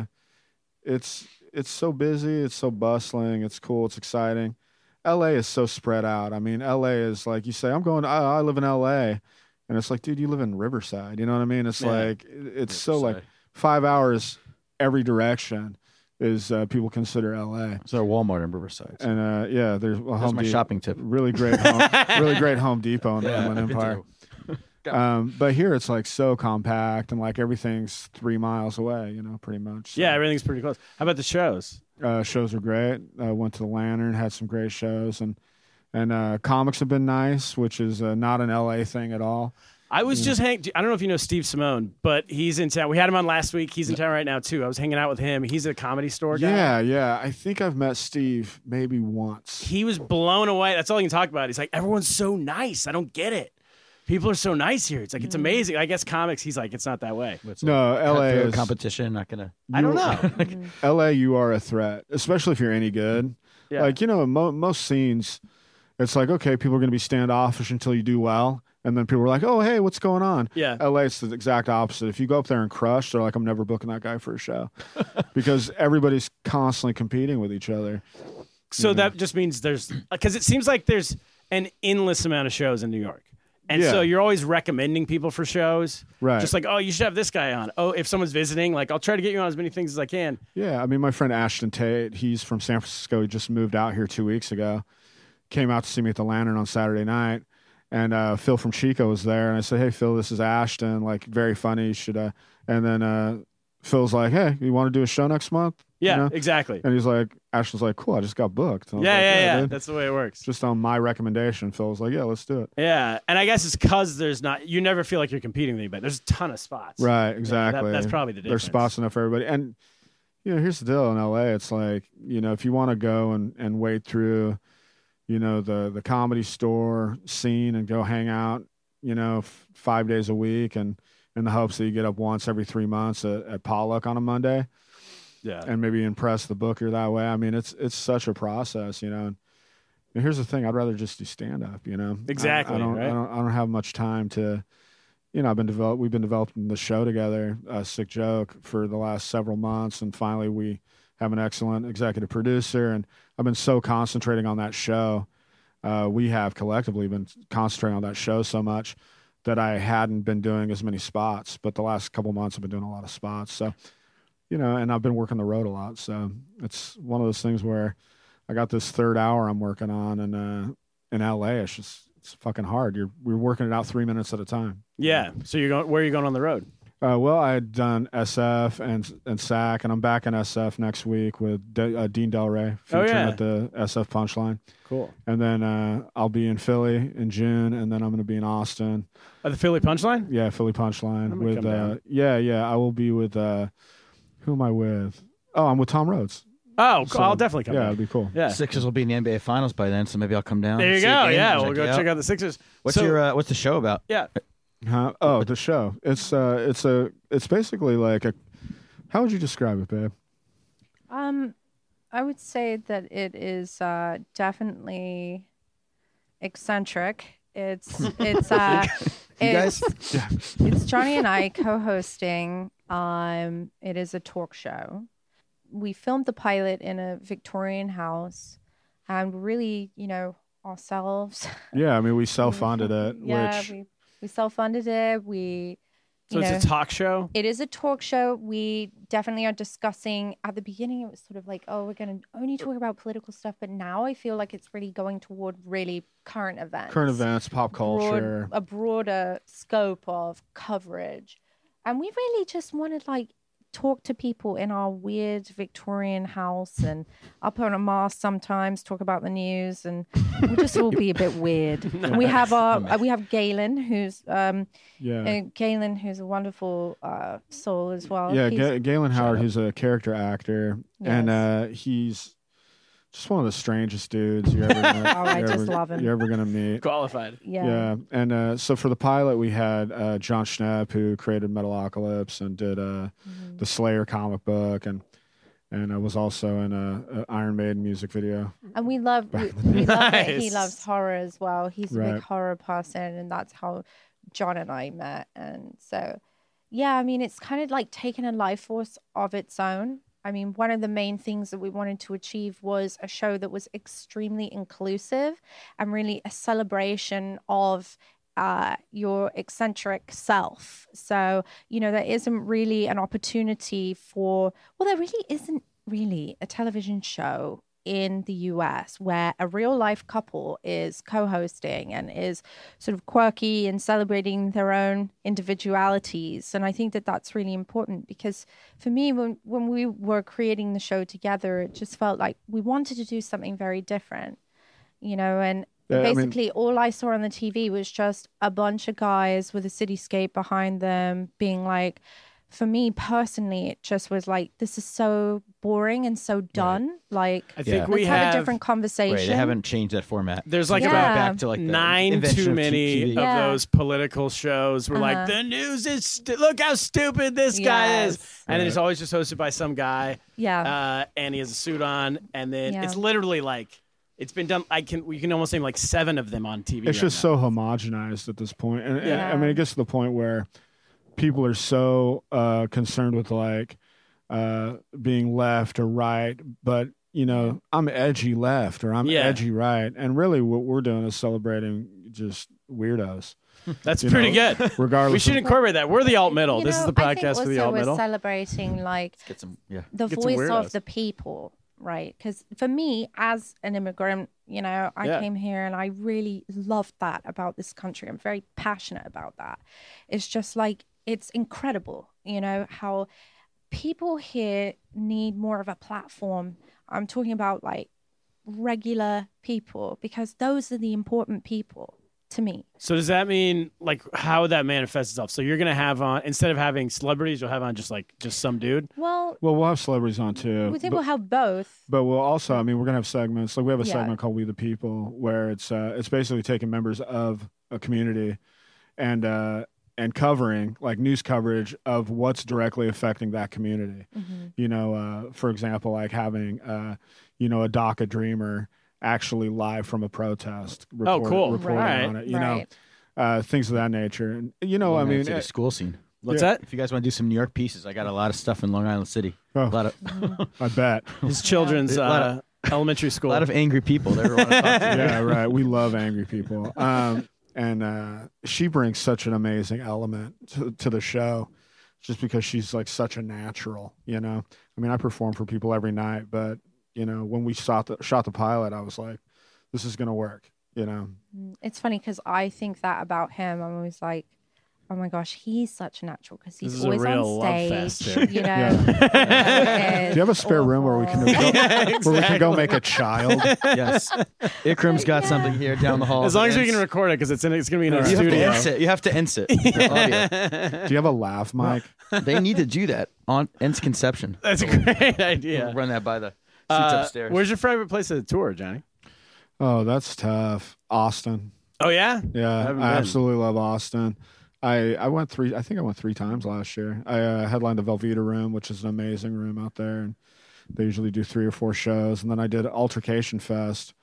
it's it's so busy. It's so bustling. It's cool. It's exciting. L A is so spread out. I mean, L A is like you say, I'm going. I, I live in L A, and it's like, dude, you live in Riverside. You know what I mean? It's Yeah. like it- it's so like Riverside. five hours every direction is uh, people consider L A. It's our Walmart in Riverside. And uh, yeah, there's a That's Home my Depot- shopping tip. Really great, home, really great Home Depot in the Yeah, Inland I've been Empire. to- Um, but here it's like so compact and like everything's three miles away, you know, pretty much. So, Yeah, everything's pretty close. How about the shows? uh, shows are great. Uh, went to the Lantern, had some great shows, and and uh, comics have been nice, which is uh, not an L A thing at all. I was just hanging. I don't know if you know Steve Simone, but he's in town. We had him on last week. He's in town right now too. I was hanging out with him. He's a comedy store guy. Yeah, yeah. I think I've met Steve maybe once. He was blown away. That's all he can talk about. He's like, everyone's so nice. I don't get it. People are so nice here. It's like it's amazing. I guess comics. He's like, it's not that way. What's No, L A cutthroat is competition. Not gonna. I don't you- know. L A, you are a threat, especially if you're any good. Yeah. Like, you know, mo- most scenes, it's like, okay, people are going to be standoffish until you do well. And then people are like, oh, hey, what's going on? Yeah. L A, it's the exact opposite. If you go up there and crush, they're like, I'm never booking that guy for a show because everybody's constantly competing with each other. So that just means there's because it seems like there's an endless amount of shows in New York. And Yeah. so you're always recommending people for shows. Right. Just like, oh, you should have this guy on. Oh, if someone's visiting, like, I'll try to get you on as many things as I can. Yeah. I mean, my friend Ashton Tate, he's from San Francisco. He just moved out here two weeks ago. Came out to see me at the Lantern on Saturday night. And uh, Phil from Chico was there. And I said, hey, Phil, this is Ashton. Like, very funny. You should. Uh... And then uh, Phil's like, hey, you want to do a show next month? You Yeah, know? exactly. And he's like, Ashton's like, cool, I just got booked. And I Yeah, was like, yeah, yeah. dude." That's the way it works. Just on my recommendation, Phil was like, yeah, let's do it. Yeah. And I guess it's because there's not, you never feel like you're competing with anybody. There's a ton of spots. Right, exactly. that's probably the There's difference. spots enough for everybody. And, you know, here's the deal in L A. It's like, you know, if you want to go and, and wade through, you know, the, the comedy store scene and go hang out, you know, f- five days a week and in the hopes that you get up once every three months at, at Pollock on a Monday. Yeah. And maybe impress the booker that way. I mean, it's it's such a process, you know. And, and here's the thing: I'd rather just do stand up, you know. I- Exactly, I, don't. right? I don't. I don't have much time to, you know. I've been develop. We've been developing the show together, uh, Sick Joke, for the last several months, and finally we have an excellent executive producer, and I've been so concentrating on that show. Uh, we have collectively been concentrating on that show so much that I hadn't been doing as many spots, but the last couple months I've been doing a lot of spots. So. You know, and I've been working the road a lot, so it's one of those things where I got this third hour I'm working on, and uh, in L A, it's just it's fucking hard. You're we're working it out three minutes at a time. Yeah. So you're going, where are you going on the road? Uh, well, I had done S F and and S A C, and I'm back in S F next week with De- uh, Dean Del Rey Oh, featuring yeah. at the S F Punchline, Cool. and then uh, I'll be in Philly in June, and then I'm going to be in Austin. At the Philly Punchline? Yeah, Philly Punchline I'm gonna with come down. uh, yeah, yeah. I will be with. Uh, who am I with? Oh, I'm with Tom Rhodes. Oh, So, I'll definitely come Yeah, down. it'd be cool. Yeah. Sixers will be in the N B A Finals by then, so maybe I'll come down. There you see a go. game, Yeah. check We'll it go out. check out the Sixers. What's So- your uh, What's the show about? Yeah. Huh? Oh, the show. It's uh, it's a, it's basically like a. How would you describe it, babe? Um, I would say that it is uh, definitely eccentric. It's it's uh You it's guys? it's Johnny and I co-hosting. Um, it is a talk show. We filmed the pilot in a Victorian house, and really, you know, ourselves. Yeah, I mean, we self-funded it, Yeah, which we we self-funded it. We, So you it's know, a talk show? It is a talk show. We definitely are discussing. At the beginning, it was sort of like, oh, we're going to only talk about political stuff. But now I feel like it's really going toward really current events. current events, pop broad- culture. a broader scope of coverage. And we really just want to like talk to people in our weird Victorian house and up on a mast sometimes, talk about the news, and we'll just all be a bit weird. And we have our uh, we have Galen, who's um Yeah. uh, Galen, who's a wonderful uh, soul as well. Yeah, He's- Ga- Galen Howard, who's a character actor, and Yes. uh, he's just one of the strangest dudes you're ever gonna, Oh, I you're just ever, love him. you're ever gonna meet. Qualified. yeah. Yeah, and uh, so for the pilot, we had uh, John Schnepp, who created Metalocalypse and did uh, Mm-hmm. the Slayer comic book, and and I was also in a, a Iron Maiden music video. And we love we, we love it. He Nice. loves horror as well. He's a Right. big horror person, and that's how John and I met. And so, yeah, I mean, it's kind of like taking a life force of its own. I mean, one of the main things that we wanted to achieve was a show that was extremely inclusive and really a celebration of uh, your eccentric self. So, you know, there isn't really an opportunity for, well, there really isn't really a television show in the U S where a real life couple is co-hosting and is sort of quirky and celebrating their own individualities. And I think that that's really important because for me, when, when we were creating the show together, it just felt like we wanted to do something very different, you know, and Yeah, I mean- basically all I saw on the T V was just a bunch of guys with a cityscape behind them being like, for me personally, it just was like, this is so boring and so done. Like, I think Yeah. we let's have, have a different conversation. Right, they haven't changed that format. There's like Yeah. about back to like the nine invention too of many T V. of Yeah. those political shows where like Uh-huh. the news is stu- look how stupid this guy is, Yes. and then it's always just hosted by some guy, Yeah. uh, and he has a suit on, and then Yeah. it's literally like it's been done. I can we can almost name like seven of them on T V. It's right just now. so homogenized at this point, and, and Yeah. I mean, it gets to the point where people are so uh, concerned with like uh, being left or right, but you know, I'm edgy left or I'm Yeah. edgy right, and really, what we're doing is celebrating just weirdos. That's you pretty know, good. Regardless, We should of, incorporate that. We're the alt middle. You This is know, the I think podcast for the also alt we're middle. celebrating like Get some, yeah. the Get some voice weirdos. of the people, right? Because for me, as an immigrant, you know, I Yeah. came here and I really loved that about this country. I'm very passionate about that. It's just like, it's incredible, you know, how people here need more of a platform. I'm talking about like regular people because those are the important people to me. So does that mean like how would that manifest itself? So you're gonna have on instead of having celebrities, you'll have on just like just some dude. Well, well, we'll have celebrities on too. we think but- we'll have both. But we'll also, I mean, we're gonna have segments. Like we have a Yeah. segment called "We the People," where it's uh, it's basically taking members of a community and uh, and covering like news coverage of what's directly affecting that community. Mm-hmm. You know, uh, for example, like having uh, you know a DACA dreamer actually live from a protest. Oh, report- cool. Reporting Right. on it. You Right. know, uh, things of that nature. And you know, I Long mean, Island City uh, school scene. What's Yeah. that? If you guys want to do some New York pieces, I got a lot of stuff in Long Island City. Oh. A lot of, I bet. His children's A lot uh, elementary a school. lot of angry people that want to talk to you. Yeah, right. We love angry people. Um, and uh, she brings such an amazing element to, to the show just because she's like such a natural, you know. I mean, I perform for people every night, but, you know, when we shot the, shot the pilot, I was like, this is going to work, you know. It's funny because I think that about him. I'm always like, oh my gosh, he's such a natural because This he's is a always real on love fest stage. here. You know, Yeah. Do you have a spare room where we can go, where we can go make a child? Yes. Ikram's got Yeah. something here down the hall. as long as we Ents- can record it because it's in it's gonna be in our You have to studio. ends it. You have to ends it. The audio. Do you have a laugh mic? They need to do that on Ents Conception. That's a great idea. We'll run that by the suits Uh, upstairs. Where's your favorite place to tour, Johnny? Oh, that's tough. Austin. Oh yeah, Yeah, haven't I been. absolutely love Austin. I, I went three. I think I went three times last year. I uh, headlined the Velveeta Room, which is an amazing room out there, and they usually do three or four shows. And then I did Altercation Fest,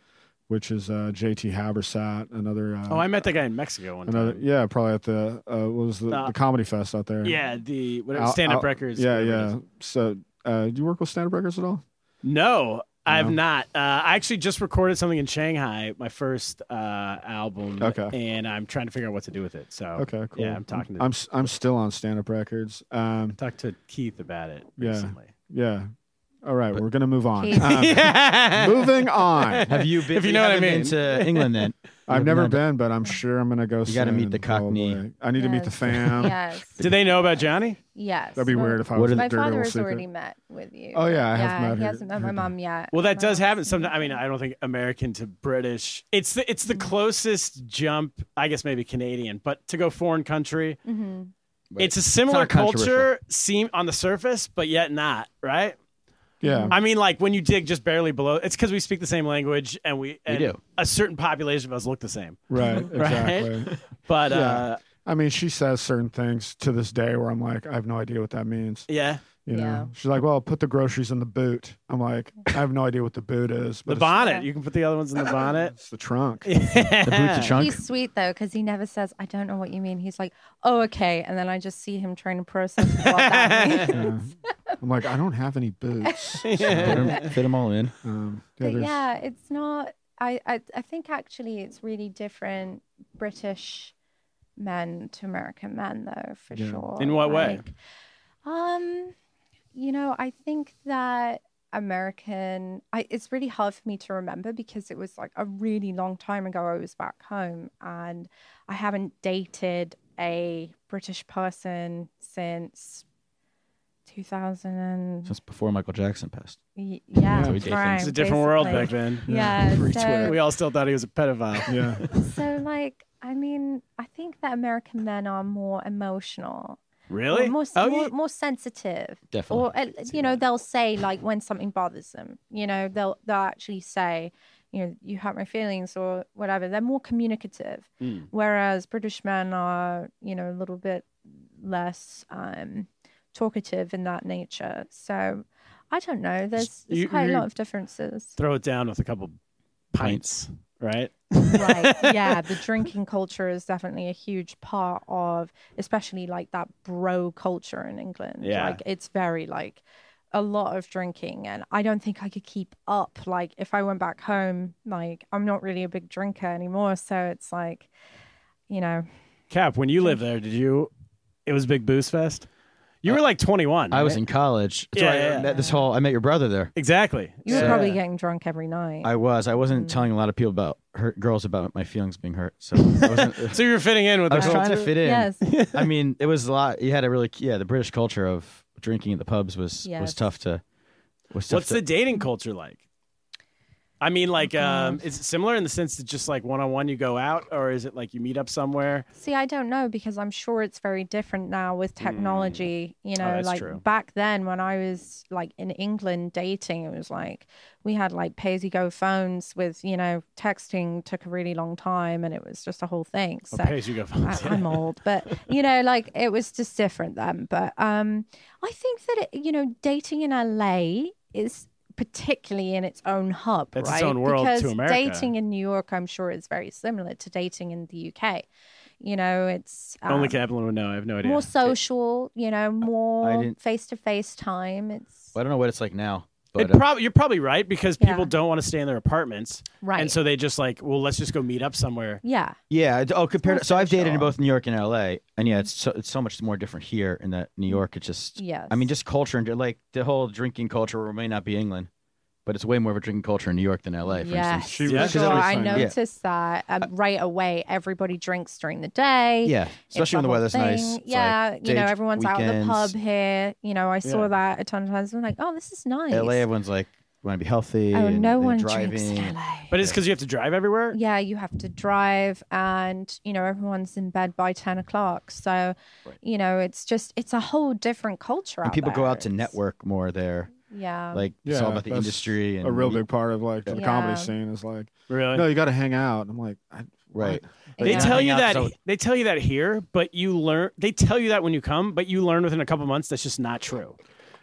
which is uh, J T Habersat, another. Uh, Oh, I met that guy in Mexico one another. time. Yeah, probably at the uh, what was the, Uh, the comedy fest out there. Yeah, the whatever Al- stand up Al- records. Yeah, whatever it yeah. is. So, uh, do you work with stand up records at all? No, I have No? not. Uh, I actually just recorded something in Shanghai, my first uh, album. Okay. And I'm trying to figure out what to do with it. So Okay, cool. Yeah, I'm talking to. I'm s- I'm still on stand up records. Um, talked to Keith about it Yeah. recently. yeah. All right, we're gonna move on. Keith. Um, moving on. Have you been? If you you know what I haven't mean. Been to England then? I've You've never not- been, but I'm sure I'm gonna go. You gotta meet soon, the Cockney. probably. I need to meet the Yes. fam. Yes. Did they know about Johnny? Yes. That'd be Well, weird if I What was are a the- My dirty father little has secret. already met with you. Oh, yeah, I have yeah, met he her. hasn't met my mom yet. Well, that My does mom happen hasn't sometimes. met I mean, her. I don't think American to British. It's the it's the closest jump. I guess maybe Canadian, but to go foreign country, Mhm. it's a similar not controversial. culture. Seem on the surface, but yet not. Right? Yeah. I mean, like when you dig just barely below, it's because we speak the same language and we and do. a certain population of us look the same. Right. Right? Exactly. But Yeah. uh, I mean, she says certain things to this day where I'm like, I have no idea what that means. yeah, You know, Yeah. she's like, "Well, put the groceries in the boot." I'm like, I have no idea what the boot is. But the it's- bonnet. You can put the other ones in the bonnet. It's the trunk. The boot's a chunk. He's sweet though, because he never says, "I don't know what you mean." He's like, "Oh, okay," and then I just see him trying to process what that means. Yeah. I'm like, I don't have any boots. Fit 'em- fit 'em all in. Um, yeah, But there's- yeah, it's not. I, I I think actually it's really different British men to American men though, for Yeah. sure. In what way? Like, Um, you know, I think that American. I it's really hard for me to remember because it was like a really long time ago. I was back home, and I haven't dated a British person since two thousand and Since before Michael Jackson passed. y- yeah, So we date right, It's a different world basically. back then. Yeah, Free so, Twitter. We all still thought he was a pedophile. yeah. so like I mean, I think that American men are more emotional, Really? or more oh, more, yeah. more sensitive, Definitely. or uh, you know they'll say like when something bothers them, you know they'll they'll actually say, you know, you hurt my feelings or whatever. They're more communicative, Mm. whereas British men are, you know, a little bit less um, talkative in that nature. So I don't know. There's, there's you- quite a you- lot of differences. Throw it down with a couple pints, right? Right. Yeah. The drinking culture is definitely a huge part of, especially like that bro culture in England. Yeah. Like it's very like a lot of drinking. And I don't think I could keep up. Like if I went back home, like I'm not really a big drinker anymore. So it's like, you know, Cap, when you lived there, did you? It was Big Booze Fest. You were like twenty-one. I was right? in college. So Yeah, I yeah, met this whole. I met your brother there. Exactly. you were So- probably getting drunk every night. I was. I wasn't telling a lot of people about hurt girls about my feelings being hurt. So I wasn't. So you were fitting in with I the was trying to culture? fit in. Yes. I mean, it was a lot. You had a really yeah. The British culture of drinking in the pubs was was Yes. tough to. Was tough What's to, the dating culture like? I mean, like, Oh, um, God. is it similar in the sense that just like one on one you go out, or is it like you meet up somewhere? See, I don't know because I'm sure it's very different now with technology. You know, Mm. Oh, that's like true. back then when I was like in England dating, it was like we had like pay as you go phones with, you know, texting took a really long time and it was just a whole thing. So Pay as you go I, phones, yeah. I'm old, but you know, like it was just different then. But um, I think that it, you know, dating in L A is particularly in its own hub, It's its right? own world to because America. dating in New York, I'm sure, is very similar to dating in the U K. You know, it's um, Only Kaplan would know. I have no idea. more social. You know, more didn't- face-to-face time. It's I don't know what it's like now, It but uh, prob- you're probably right because Yeah. people don't want to stay in their apartments, right. and so they just like, well, let's just go meet up somewhere. yeah, yeah. it- Oh, compared. more To, so I've dated in social. both New York and L A, and yeah, it's so it's so much more different here. In that New York, it's just. yes. I mean, just culture and like the whole drinking culture may not be England, but it's way more of a drinking culture in New York than L A. For yes, instance. She- Yeah. sure. she was I saying that. noticed that um, right away. Everybody drinks during the day. Yeah, It's especially a when the whole weather's nice. thing. It's Yeah, like you know, day- everyone's out at the weekends. pub here. You know, I saw Yeah. that a ton of times. I'm like, oh, this is nice. L A, everyone's like want to be healthy. oh, and, no and one driving. drinks L A. But it's because you have to drive everywhere. Yeah, you have to drive, and you know everyone's in bed by ten o'clock. So, you know, it's just it's a whole different culture. And out people go there. out to It's- network more there. Yeah, Like it's Yeah, all about the that's industry and a real you- big part of like the Yeah. comedy scene is like, Really? no, you got to hang out. I'm like, I, right. what? They Yeah. tell hang you out, that so- they tell you that here, but you learn. They tell you that when you come, but you learn within a couple months that's just not true.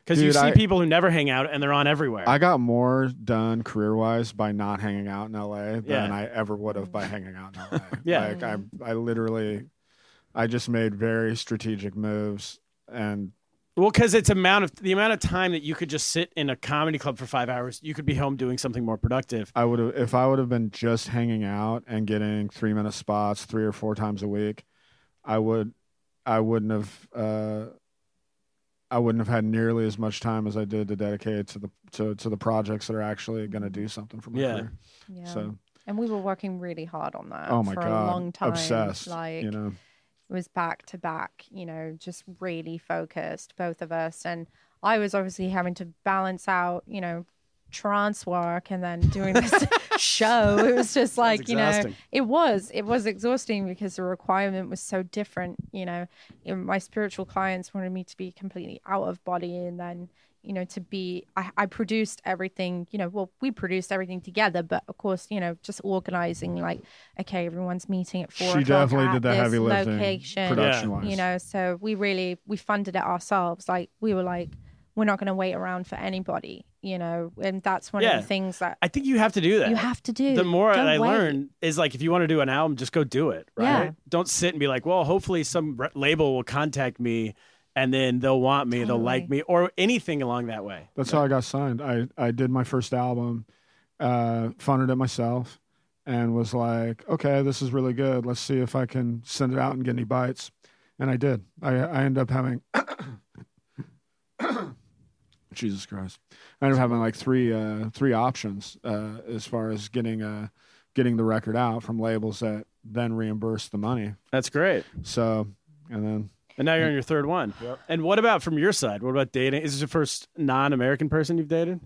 Because you Dude, see I- people who never hang out and they're on everywhere. I got more done career wise by not hanging out in L A than Yeah. I ever would have by hanging out in L A. Yeah. Like I, I literally, I just made very strategic moves, and Well, because it's amount of the amount of time that you could just sit in a comedy club for five hours, you could be home doing something more productive. I would have if I would have been just hanging out and getting three minute spots three or four times a week, I would, I wouldn't have, uh, I wouldn't have had nearly as much time as I did to dedicate to the to, to the projects that are actually going to do something for my Yeah. career. Yeah. So, And we were working really hard on that oh my for god, a long time. obsessed. Like, you know, it was back to back, you know, just really focused, both of us. And I was obviously having to balance out, you know, trance work and then doing this show. It was just like, you know, exhausting. it was, it was exhausting because the requirement was so different. You know, You know, my spiritual clients wanted me to be completely out of body, and then, you know, to be, I, I produced everything, you know, well, we produced everything together, but of course, you know, just organizing like, okay, everyone's meeting at four She o'clock definitely at did the this heavy lifting location, production-wise. you know, so we really, we funded it ourselves. Like, we were like, we're not going to wait around for anybody, you know, and that's one Yeah. of the things that I think you have to do that. you have to do. The more Don't I wait. learn is like, if you want to do an album, just go do it. Right? Yeah. Don't sit and be like, well, hopefully some re- label will contact me and then they'll want me, they'll like Totally. me, or anything along that way. that's how I got signed. I I did my first album, uh, funded it myself, and was like, okay, this is really good. Let's see if I can send it out and get any bites. And I did. I I ended up having. Jesus Christ! I ended up having like three uh, three options uh, as far as getting uh, getting the record out from labels that then reimburse the money. That's great. So and then And now you're on your third one. And what about from your side? What about dating? Is this your first non-American person you've dated?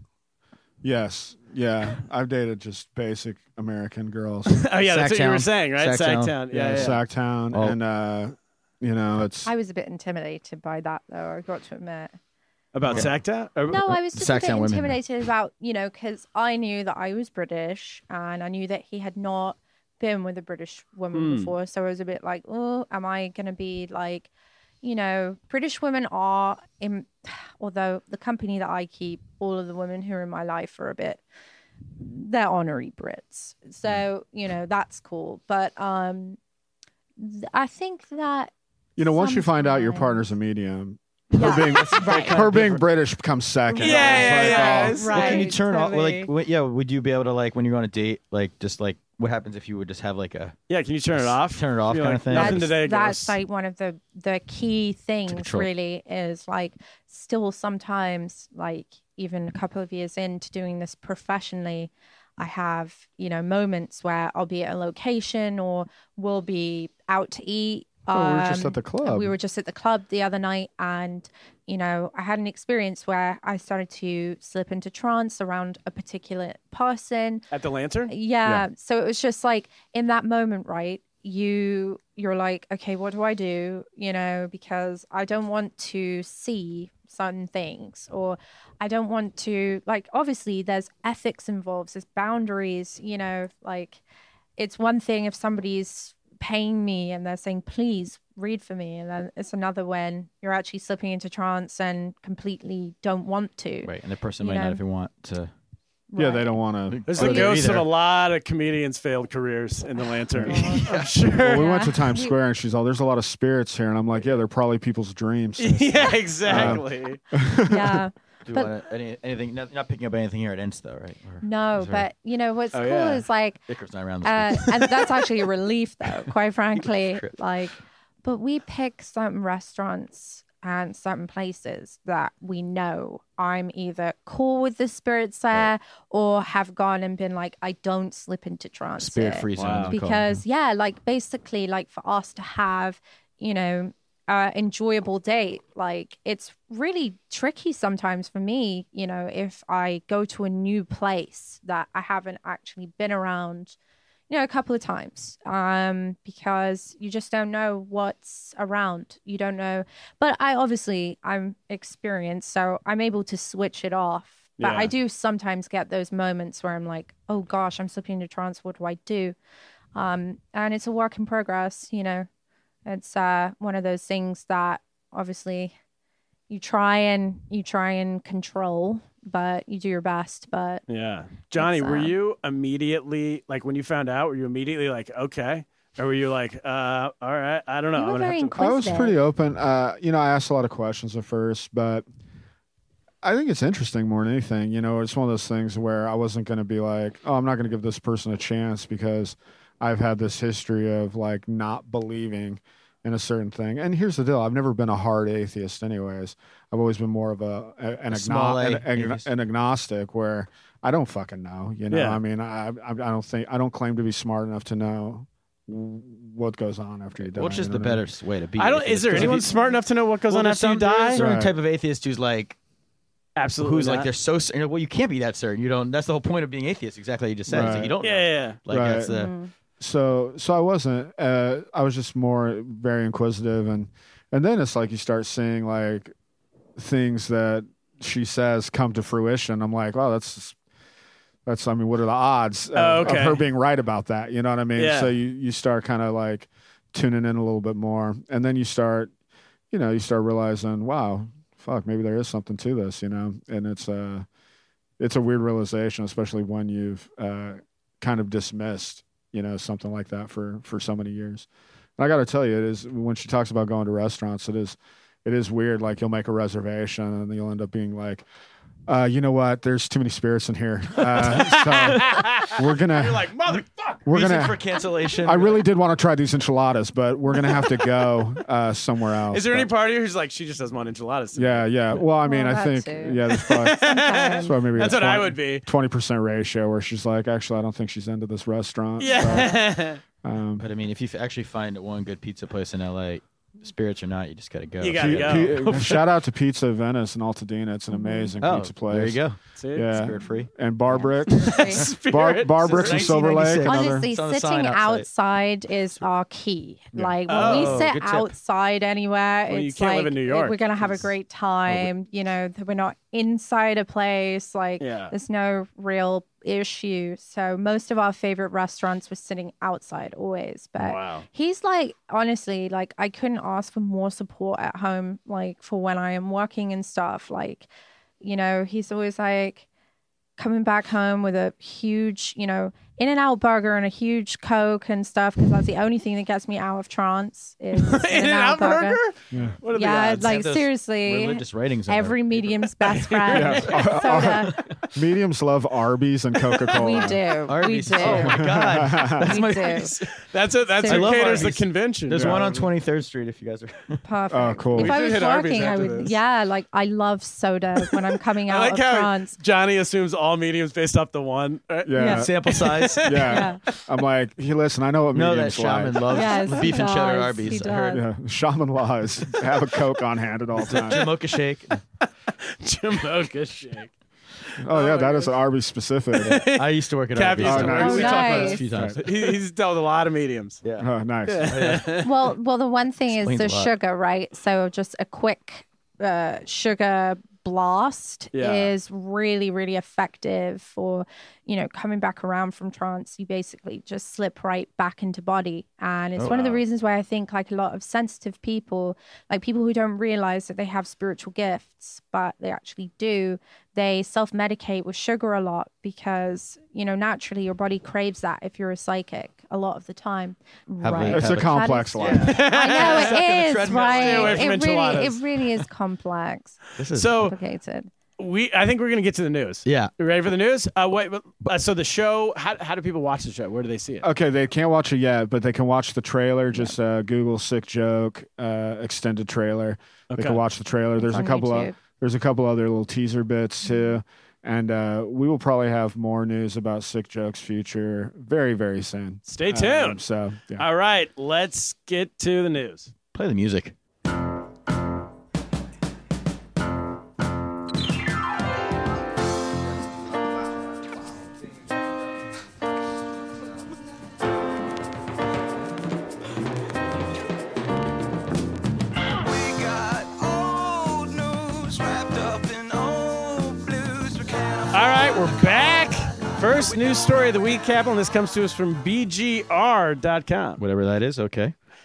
yes, yeah, I've dated just basic American girls. Oh yeah, that's what you were Sacktown. saying, right? Sacktown. Sacktown. Yeah, yeah, yeah. Sacktown, Oh. and uh, you know it's I was a bit intimidated by that, though. I got to admit. About Sacktown? Or- No, I was just a bit Sacktown women. intimidated about, you know, because I knew that I was British and I knew that he had not been with a British woman Hmm. before. So I was a bit like, oh, am I going to be like, you know, British women are, in, although the company that I keep, all of the women who are in my life are a bit, they're honorary Brits. So, you know, that's cool. But um, th- I think that. you know once you find out your sometimes- partner's a medium, Yeah. her being her being British becomes second. Yeah, yeah, It's like, yeah. oh, It's- Right. Well, can you turn off? Well, totally. like, what, yeah, would you be able to like when you're on a date, like just like what happens if you would just have like a Yeah, can you turn it off? Turn it off Be kinda like, thing? Nothing that's, today, that's ghosts. like one of the the key things control. really is like still sometimes like even a couple of years into doing this professionally, I have, you know, moments where I'll be at a location or we'll be out to eat. Oh, we were just Um, at the club. We were just at the club the other night, and you know, I had an experience where I started to slip into trance around a particular person. At the Lantern? Yeah. So it was just like in that moment, right? You you're like, okay, what do I do? You know, because I don't want to see certain things, or I don't want to like. Obviously, there's ethics involved, there's boundaries. You know, like it's one thing if somebody's paying me and they're saying, please read for me, and then it's another when you're actually slipping into trance and completely don't want to. right, and the person You might know. not even want to. yeah, Right. they don't want to. There's Well, the you- ghosts of either. a lot of comedians' failed careers in the Lantern. I'm sure. Well, we went to Yeah. Times We- Square and she's all, there's a lot of spirits here. And I'm like, yeah, they're probably people's dreams. Yeah, exactly. Yeah. Do But- wanna, any, anything? Not, not picking up anything here at Inst though, right? Or No, is there- but you know what's Oh, cool yeah. is like, Icar's not around this uh, week. and that's actually a relief though, quite frankly. Trip. Like, but we pick certain restaurants and certain places that we know I'm either cool with the spirits there or have gone and been like, I don't slip into trance. Spirit here. free zone. Wow. we call it. Because yeah, like basically like for us to have, you know, uh enjoyable date, like it's really tricky sometimes for me, you know, if I go to a new place that I haven't actually been around, you know, a couple of times, um because you just don't know what's around, you don't know. But I obviously I'm experienced, so I'm able to switch it off. But Yeah. I do sometimes get those moments where I'm like, oh gosh, I'm slipping into trance, what do I do? Um and it's a work in progress, you know. It's uh one of those things that obviously you try and you try and control, but you do your best. But Yeah. Johnny, It's, were uh, you immediately, like when you found out, were you immediately like, okay? Or were you like, uh, all right, I don't know. You I'm were gonna very have to. I was inquisitive. pretty open. Uh, you know, I asked a lot of questions at first, but I think it's interesting more than anything. You know, it's one of those things where I wasn't going to be like, oh, I'm not going to give this person a chance because I've had this history of like not believing in a certain thing. And here's the deal: I've never been a hard atheist, anyways. I've always been more of a, a an, A small agno- A an, an, atheist. an agnostic, where I don't fucking know. You know, Yeah. I mean, I, I I don't think I don't claim to be smart enough to know what goes on after you die. What's just you the know what I mean? better way to be? I don't. atheist? Is there 'Cause if anyone you- smart enough to know what goes well, on there's after you some, there's die? a certain Right. type of atheist who's like, Absolutely. who's like not. they're so cer- you know, well, you can't be that certain. You don't. That's the whole point of being atheist. Exactly, what you just said. It's like Right. you don't. Yeah, know. yeah, yeah. Like Right. that's the. Mm. So so I wasn't. Uh, I was just more very inquisitive, and and then it's like you start seeing like things that she says come to fruition. I'm like, wow, that's that's. I mean, what are the odds of, Oh, of okay. her being right about that? You know what I mean? Yeah. So you you start kind of like tuning in a little bit more, and then you start, you know, you start realizing, wow, fuck, maybe there is something to this, you know, and it's uh it's a weird realization, especially when you've uh, kind of dismissed, you know, something like that for for so many years. And I got to tell you, it is when she talks about going to restaurants, it is it is weird. Like you'll make a reservation and you'll end up being like, uh, you know what? There's too many spirits in here, uh, so we're gonna You're like, motherfucker. we're Reason gonna. for cancellation. I really did want to try these enchiladas, but we're gonna have to go uh, somewhere else. Is there any But- part of you who's like, she just doesn't want enchiladas? today? Yeah, yeah. Well, I mean, Well, I that think too. yeah, there's probably, that's probably maybe That's a what I twenty would be. twenty percent ratio where she's like, actually, I don't think she's into this restaurant. so, Yeah. um, But I mean, if you f- actually find one good pizza place in L A, spirits or not, you just gotta go. You gotta P- go. P- shout out to Pizza Venice in Altadena. It's an amazing Oh, pizza place. there you go. See? Yeah, Spirit free. and Bar Bricks, Spirit. Bar, Bar This Bricks is in Silver Lake. nineteen ninety-six. Another, Honestly, It's on the sitting sign outside. outside is our key. Like when Oh, we sit good tip. outside anywhere, Well, you it's can't like live in New it- York, we're gonna have a 'cause- great time. You know, that we're not inside a place. Like Yeah. there's no real issue. So most of our favorite restaurants were sitting outside always. But Wow. he's like, honestly, like I couldn't ask for more support at home. Like for when I am working and stuff. Like, you know, he's always like coming back home with a huge, you know, In-N-Out burger and a huge Coke and stuff because that's the only thing that gets me out of trance is In-N-Out In-N-Out burger? Yeah. What are the Yeah, odds? like Have those seriously, Religious ratings. on every their- medium's best friend. Yeah. Soda. mediums love Arby's and Coca Cola. We do. Arby's. We do. Oh my god. That's We my do. That's it. That's I who love caters the Arby's. convention. There's Yeah. one on twenty-third Street if you guys are. Perfect. Oh, cool. If We I should was hit Arby's working, I after would. this. Yeah, like I love soda when I'm coming I out like of how trance. Johnny assumes all mediums based off the one. Right? Yeah. Yeah. Sample size. Yeah. Yeah. I'm like, hey, listen, I know what No, that mediums shaman like. loves Yes, he beef and cheddar does. Arby's. He I heard. does. Yeah, shaman laws. Have a Coke on hand at all times. Jamocha shake. Jamocha shake. Oh yeah, that is an Arby's specific. I used to work at Cappy Arby's. used to work we there. talked about Oh, this a few times. He, he's dealt with a lot of mediums. Yeah. Oh, nice. Well, well, the one thing is Explains the a lot. sugar, right? So just a quick uh, sugar blast Yeah. is really, really effective for, you know, coming back around from trance. You basically just slip right back into body. And it's Oh, one of the wow. reasons why I think like a lot of sensitive people, like people who don't realize that they have spiritual gifts, but they actually do, they self-medicate with sugar a lot because, you know, naturally your body craves that if you're a psychic a lot of the time. Have a- right. It's a Have it. complex That life. is- I know Stuck in the it is, treadmill. right? Stay away from It really, enchiladas. it really is complex, This is So complicated. we, I think we're gonna get to the news. yeah. You ready for the news? Uh, wait. but- Uh, so the show. How, how do people watch the show? Where do they see it? Okay, they can't watch it yet, but they can watch the trailer. Just uh, Google "sick joke" uh, extended trailer. Okay. They can watch the trailer. There's a on couple YouTube. of there's a couple other little teaser bits too, and uh, we will probably have more news about Sick Joke's future very very soon. Stay Um, tuned. so yeah. All right, let's get to the news. Play the music. We got old news wrapped up in old blues. We can't All right, we're back. First news story of the week, Kaplan. This comes to us from B G R dot com. Whatever that is. Okay.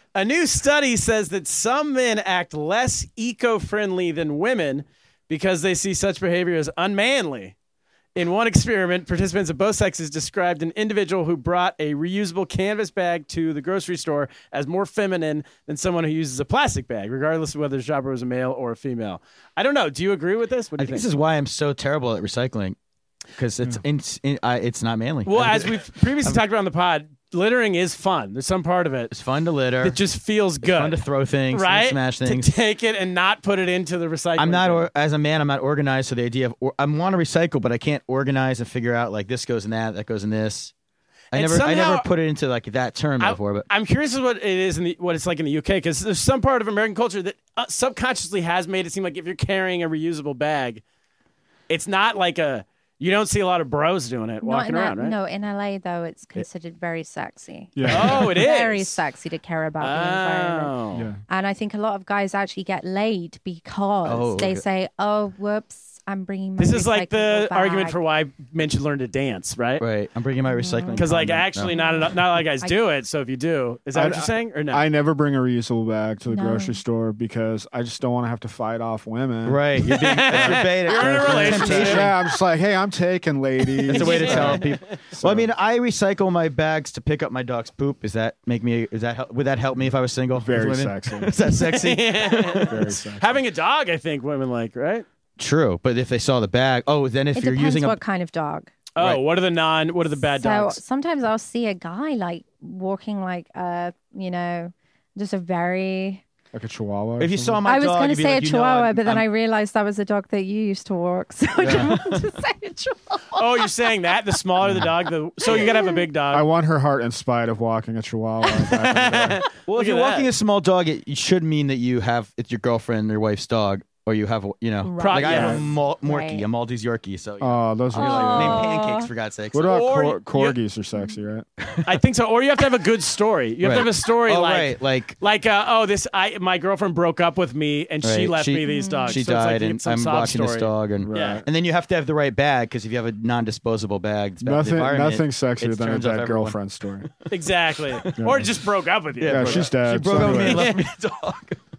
A new study says that some men act less eco-friendly than women because they see such behavior as unmanly. In one experiment, participants of both sexes described an individual who brought a reusable canvas bag to the grocery store as more feminine than someone who uses a plastic bag, regardless of whether the shopper was a male or a female. I don't know. Do you agree with this? What do I you think think? this is why I'm so terrible at recycling, because it's in, in, uh, it's not manly. Well, as we've previously talked about on the pod, littering is fun. There's some part of it it's fun to litter. that just feels It's good. fun to throw things, right? and smash things. To take it and not put it into the recycling. I'm not, bin. or, as a man, I'm not organized. So the idea of or, I want to recycle, but I can't organize and figure out like this goes in that, that goes in this. I And never, I somehow- never put it into like that term I- before. But I'm curious as what it is in the, what it's like in the U K, because there's some part of American culture that uh, subconsciously has made it seem like if you're carrying a reusable bag, it's not like a you don't see a lot of bros doing it Not walking in around, L- right? No, in L A though, it's considered very sexy. Yeah. Oh, it is Very sexy to care about the environment. Oh. Yeah. And I think a lot of guys actually get laid because Oh, they okay. say, "Oh, whoops, I'm bringing my." This is like the recyclable bag." argument for why men should learn to dance, right? right, I'm bringing my recycling Because like condom. actually No. not enough, not a lot of guys I- do it. So if you do, is that I- what you're saying or no? I never bring a reusable bag to the No. grocery store because I just don't want to have to fight off women. right, you're being that's your bait. You're in a That's relationship. temptation. Yeah, I'm just like, hey, I'm taking, ladies. That's a way to Yeah. tell people. Well, I mean, I recycle my bags to pick up my dog's poop. Is that make me? Is that help, would that help me if I was single? Very with women? sexy. Is that sexy? Very sexy. Having a dog, I think women like, right? True, but if they saw the bag, oh, then if It you're depends using what a kind of dog. Oh, Right. what are the non? What are the bad so dogs? sometimes I'll see a guy like walking like uh, you know, just a very. Like a chihuahua. or if you saw something? my I was dog, going to you'd be say like, a you know, chihuahua, I'm- but then I'm- I realized that was the dog that you used to walk, so I didn't want to say a chihuahua. Oh, you're saying that the smaller the dog, the so you gotta have a big dog. I won her heart in spite of walking a chihuahua. back in the day. Well, Look if you're at walking that. a small dog, it, it should mean that you have it's your girlfriend, your wife's dog, or you have, a- you know, Right. like I have Yeah. a Mal- Morkie, Right. a Maltese Yorkie. So you know, Oh, those are you're like, Aw. name pancakes for God's sakes. What about Or cor- you- corgis are sexy, right? I think so. Or you have to have a good story. You have Right. to have a story oh, like right, like like uh, oh this I my girlfriend broke up with me and she Right. left She- me these dogs. she So it's like died, you get and some I'm sob watching story. this dog, and Yeah. and then you have to have the right bag because if you have a non-disposable bag, it's bad for the Nothing, environment. nothing sexier it than a turns off dead everyone. girlfriend story. Exactly. Or just broke up with you. Yeah, she's dead. She broke so up with me and anyway. left me a dog.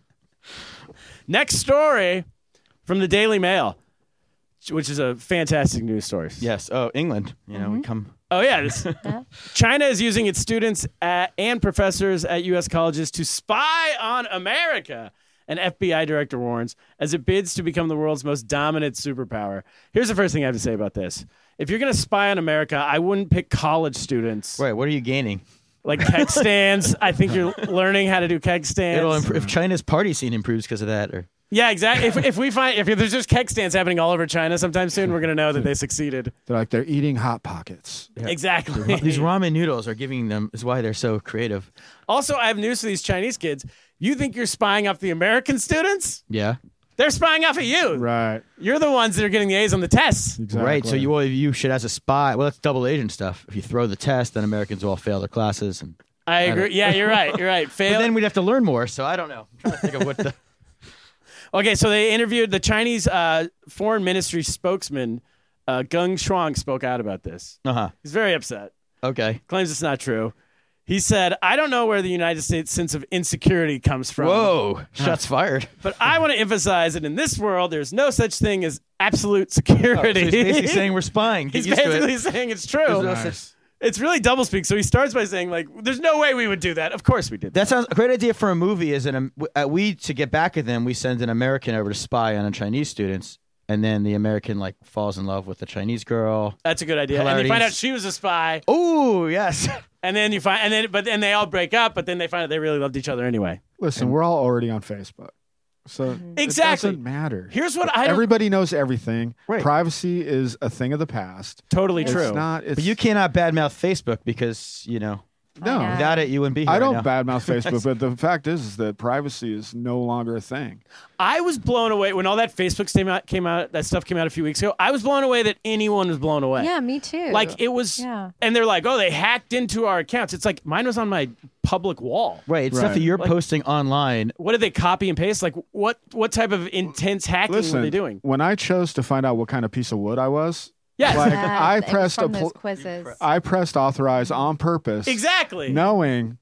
Next story from the Daily Mail, which is a fantastic news story. Yes. Oh, England. You know, Mm-hmm. we come. Oh yeah. This, Yeah. China is using its students at, and professors at U S colleges to spy on America. An F B I director warns as it bids to become the world's most dominant superpower. Here's the first thing I have to say about this. If you're going to spy on America, I wouldn't pick college students. Right. What are you gaining? Like keg stands. I think you're learning how to do keg stands. It'll improve if China's party scene improves because of that, or Yeah, exactly. If, if we find if there's just keg stands happening all over China sometime soon, we're gonna know that they succeeded. They're like they're eating hot pockets. Exactly. these ramen noodles are giving them is why they're so creative. Also, I have news for these Chinese kids. You think you're spying off the American students? Yeah. They're spying off of you. Right. You're the ones that are getting the A's on the tests. Exactly. Right. So you well, you should as a spy. Well, that's double agent stuff. If you throw the test, then Americans will all fail their classes, and I don't- agree. Yeah, you're right. You're right. but Fail. then we'd have to learn more. So I don't know. I'm trying to think of what the. Okay, so they interviewed the Chinese uh, foreign ministry spokesman, uh, Geng Shuang, spoke out about this. Uh huh. He's very upset. Okay. Claims it's not true. He said, I don't know where the United States sense of insecurity comes from. Whoa! Shots fired. But I want to emphasize that in this world, there's no such thing as absolute Oh, so security. he's basically saying we're spying. Get He's used to it. basically saying it's true. There's no Nice. such- It's really doublespeak. So he starts by saying, like, there's no way we would do that. Of course we did. That sounds a great idea for a movie. Is an uh, we to get back at them, we send an American over to spy on the Chinese students, and then the American like falls in love with the Chinese girl. That's a good idea. And you find Hilarities. out she was a spy, Oh yes. and then you find, and then, but then they all break up, but then they find out they really loved each other anyway. Listen, we're all already on Facebook, so Exactly. it doesn't matter. Here's what I don't, Everybody knows everything. Right. Privacy is a thing of the past. totally It's true. not. It's But you cannot badmouth Facebook because you know no. I know. without it you wouldn't be here. I right don't now. badmouth Facebook, but the fact is, is that privacy is no longer a thing. I was blown away when all that Facebook came out, came out, that stuff came out a few weeks ago. I was blown away that anyone was blown away. Yeah, me too. Like it was, Yeah. and they're like, oh, they hacked into our accounts. It's like mine was on my public wall. Right. It's stuff Right. that you're Like- posting online. What did they copy and paste? Like what what type of intense hacking Listen, were they doing? when I chose to find out what kind of piece of wood I was, Yes, like Yeah, I it was pressed a from those pl- quizzes. I pressed authorize on purpose, exactly. knowing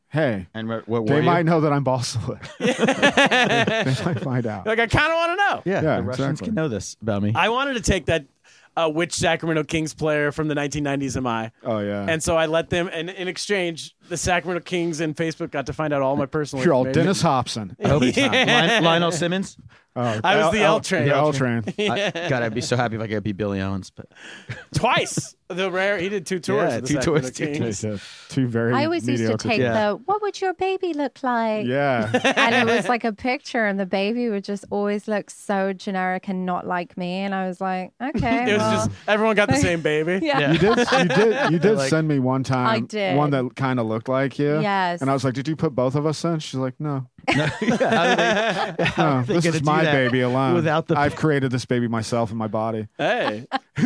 hey, And what, what they were might you? know that I'm Balsalik. They might find out. Like, I kind of want to know. Yeah, Yeah, the Russians exactly. can know this about me. I wanted to take that uh, which Sacramento Kings player from the nineteen nineties am I? Oh yeah. And so I let them, and in exchange, the Sacramento Kings and Facebook got to find out all my personal You're all information. Dennis Hobson. I hope it's Yeah. not. Lion- Lionel Simmons. Oh, I was the L L train. The L train. I, God, I'd be so happy if I could be Billy Owens. But Twice. The rare, he did two tours. Yeah, with the two Sacramento tours, two Kings. Two, two very I always used to mediocre take teams. Yeah. the, what would your baby look like? Yeah. And it was like a picture, and the baby would just always look so generic and not like me. And I was like, okay. It was well, just, everyone got the same baby. yeah. You did. You did. You did Like- send me one time. I did. One that kind of looked like you. Yes. And I was like, "Did you put both of us in?" She's like, "No, yeah, how do they, how no. are they This gonna is do my that baby alone. without the I've created this baby myself in my body." Hey.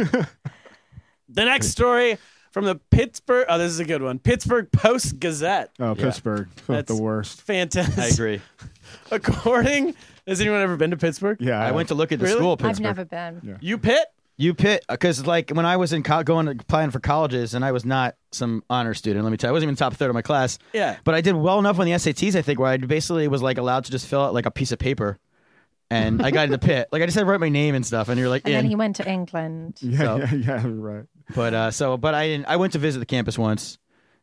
The next story from the Pittsburgh, oh, this is a good one. Pittsburgh Post Gazette. Oh, Pittsburgh, That's- the worst. Fantastic. I agree. According, has anyone ever been to Pittsburgh? Yeah, I went to look at the Really? school. I've Pittsburgh. never been. Yeah. You Pitt? You Pitt, because like when I was in co- going to applying for colleges, and I was not some honor student. Let me tell you, I wasn't even top third of my class. Yeah. But I did well enough on the S A Ts, I think, where I basically was like allowed to just fill out like a piece of paper, and I got into Pitt. Like I just had to write my name and stuff, and you're like, And in. then he went to England. Yeah, So- yeah, yeah, right. But uh, so, but I didn't. I went to visit the campus once,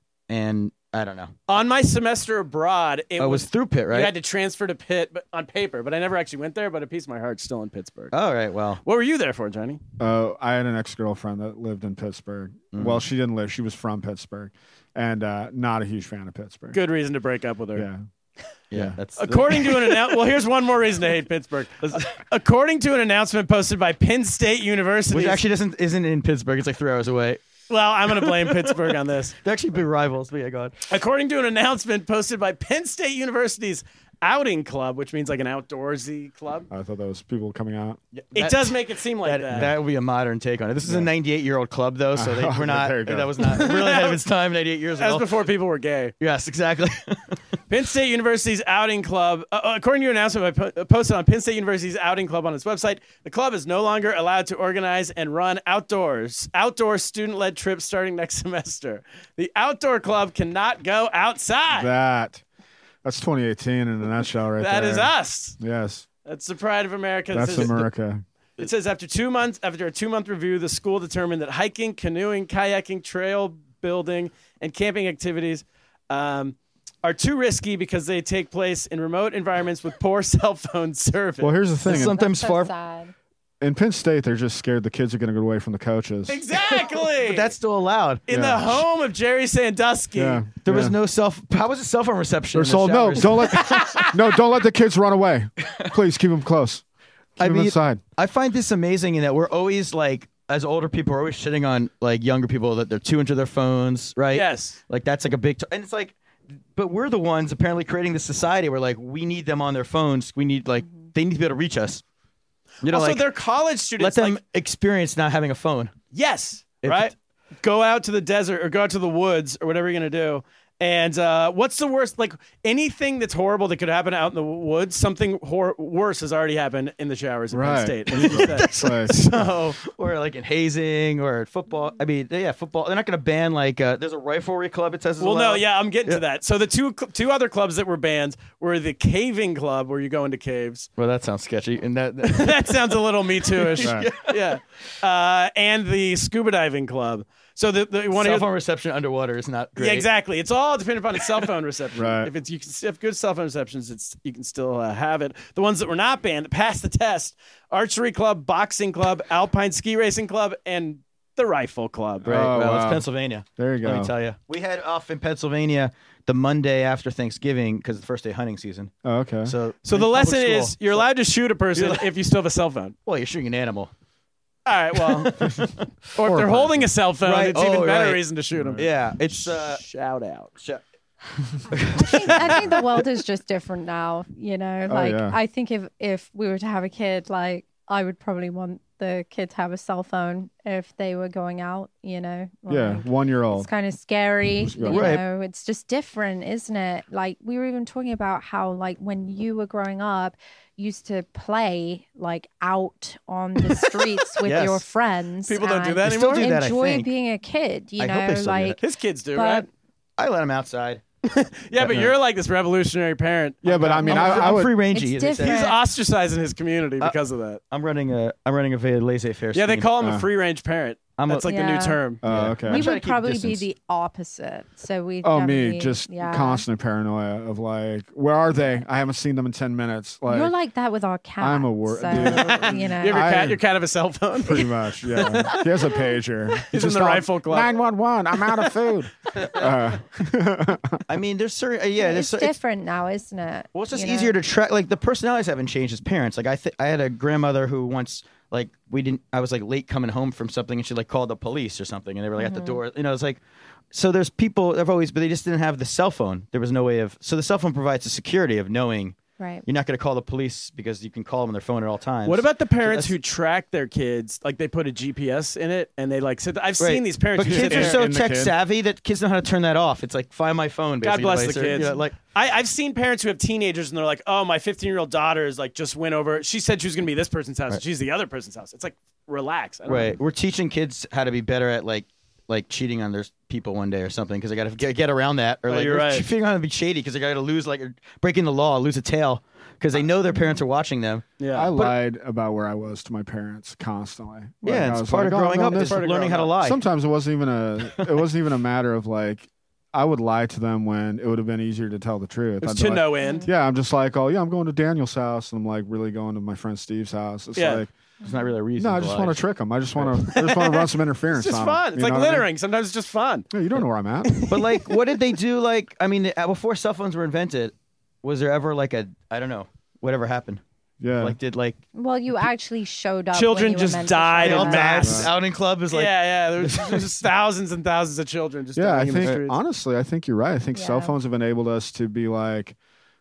and I don't know. On my semester abroad, it I was, was through Pitt, right? you had to transfer to Pitt but on paper, but I never actually went there, but a piece of my heart's still in Pittsburgh. All right. Well, What were you there for, Johnny? Uh, I had an ex-girlfriend that lived in Pittsburgh. Mm-hmm. Well, she didn't live; she was from Pittsburgh, and uh, not a huge fan of Pittsburgh. Good reason to break up with her. Yeah. yeah, that's According to an announcement, well, here's one more reason to hate Pittsburgh. According to an announcement posted by Penn State University, which actually doesn't isn't in Pittsburgh. It's like three hours away. well, I'm going to blame Pittsburgh on this. They're actually big rivals. But yeah, go on. According to an announcement posted by Penn State University's outing club, which means like an outdoorsy club, I thought that was people coming out. it That- does make it seem like That, that. that would be a modern take on it. This is a ninety-eight year old club, though, so they, Oh, we're not. there you go. That was not really ahead of its time. ninety-eight years That ago. was before people were gay. Yes, exactly. Penn State University's outing club, uh, according to an announcement by po- posted on Penn State University's outing club on its website, the club is no longer allowed to organize and run outdoors, outdoor student-led trips starting next semester. The outdoor club cannot go outside. That. That's twenty eighteen in a nutshell, right That there. is us. Yes, That's the pride of America. It that's says- America. It says after two months, after a two-month review, the school determined that hiking, canoeing, kayaking, trail building, and camping activities um, are too risky because they take place in remote environments with poor cell phone service. Well, here's the thing. In, Sometimes So far. sad. in Penn State, they're just scared the kids are going to get away from the coaches. Exactly. But that's still allowed. in Yeah. the home of Jerry Sandusky. Yeah, There yeah. was no self. How was it cell phone reception? They're in the sold. No, showers? don't let. no, don't let the kids run away. Please keep them close. Keep I them mean, inside. I find this amazing in that we're always like, as older people, we're always shitting on like younger people that they're too into their phones, right? Yes. Like that's like a big, t- and it's like, but we're the ones apparently creating this society where like we need them on their phones. We need like they need to be able to reach us. You know, Also, like they're college let students. them like, experience not having a phone. yes, If right? Go out to the desert or go out to the woods or whatever you're going to do. And uh, what's the worst? Like anything that's horrible that could happen out in the woods, something hor- worse has already happened in the showers in Penn Right. State. And you just said- Right. so, Or like in hazing or at football. I mean, yeah, football. They're not going to ban like uh, there's a riflery club. It says. is well, no, allowed. yeah, I'm getting Yeah. to that. So the two cl- two other clubs that were banned were the caving club, where you go into caves. Well, that sounds sketchy. And that, that That sounds a little Me Too-ish. Right. Yeah. Uh, and the scuba diving club. So the, the one cell phone reception underwater is not great. Yeah, exactly. It's all dependent upon its cell phone reception. Right. If it's you can have good cell phone receptions, it's you can still uh, have it. The ones that were not banned, that passed the test: archery club, boxing club, alpine ski racing club, and the rifle club. Right. Oh, well, it's wow. Pennsylvania. There you go. Let me tell you. We had off in Pennsylvania the Monday after Thanksgiving because it's the first day of hunting season. Oh, okay. So, So the in lesson public is school- you're allowed to shoot a person if you still have a cell phone. Well, you're shooting an animal. All right, well, or if Or a they're holding a cell phone, Right. it's even Oh, better right. reason to shoot them. Yeah, it's uh, Shout out. sh- I think, I think the world is just different now. You know, Oh, like yeah. I think if if we were to have a kid, like I would probably want the kid to have a cell phone if they were going out. You know, yeah, like, one year old. it's kind of scary. You Right. know, it's just different, isn't it? Like we were even talking about how, like when you were growing up, you used to play like out on the streets with Yes. your friends. People don't do and that They still anymore. do that, I Enjoy think. being a kid. You I know, hope they still do like that. His kids do, but right? I let them outside. Yeah, but you're like this revolutionary parent. Yeah, but I mean, I, I'm, I I'm would. free rangey. It's They say. He's different. ostracizing his community because of that. I'm running a I'm running a very laissez-faire. Yeah, they scheme. call him Uh. a free range parent. I'm a- That's like the Yeah. new term. Oh, Yeah. okay. We I'm trying to would keep probably distance. be the opposite. So we. Oh, me, definitely- just yeah. constant paranoia of like, where are they? I haven't seen them in ten minutes. Like, You're like that with our cat. I'm a wor- so, dude. you know. You have your I- cat. Your cat have a cell phone. pretty much, yeah. He has a pager. He's in the rifle club. nine one one. I'm out of food. Uh, I mean, there's certain uh, yeah. There's it's cer- it's, different now, isn't it? well, it's just You easier know? to track. Like the personalities haven't changed as parents. Like I th- I had a grandmother who once like we didn't. I was like late coming home from something, and she like called the police or something, and they were like Mm-hmm. at the door. You know, it's like. So there's people. I've always, but they just didn't have the cell phone. There was no way of. So the cell phone provides the security of knowing. Right. You're not going to call the police because you can call them on their phone at all times. What about the parents that's- who track their kids? Like they put a G P S in it and they like sit. I've Right. seen these parents But who kids sit are there. so in the tech kid. savvy that kids know how to turn that off. It's like find my phone. God Basically. bless Like, the so, kids. you know, like I, I've seen parents who have teenagers and they're like, "Oh, my fifteen-year-old daughter is like just went over. She said she was going to be this person's house. Right. She's the other person's house." It's like relax. I don't right. know. We're teaching kids how to be better at like like cheating on their people one day or something because they got to get, get around that or Oh, like you're we're right. figuring out how to be shady because they got to lose like breaking the law, lose a tail because they know their parents are watching them. Yeah. I lied about where I was to my parents constantly. Like, Yeah, I it's was part like, of "Oh, growing no, up this is part of learning growing how to up. lie. Sometimes it wasn't even a. It wasn't even a matter of like. I would lie to them when it would have been easier to tell the truth. It's I'd be to like, no end. Yeah, I'm just like, oh yeah, I'm going to Daniel's house, and I'm like really going to my friend Steve's house. It's Yeah. like, It's not really a reason. no, I to just lie. want to trick them. I just want to. I just want to run some interference. It's just on 'em, fun. It's you like know what I mean? littering. Sometimes it's just fun. Yeah, you don't know where I'm at. But like, what did they do? Like, I mean, uh, before cell phones were invented, was there ever like a I don't know, whatever happened? Yeah. Like, did like Well, you actually showed up. Children when you were just meant to died show in up. mass. outing club is like yeah, yeah. There's, there's thousands and thousands of children just yeah, I dying in the think streets. honestly, I think you're right. I think cell Yeah. phones have enabled us to be like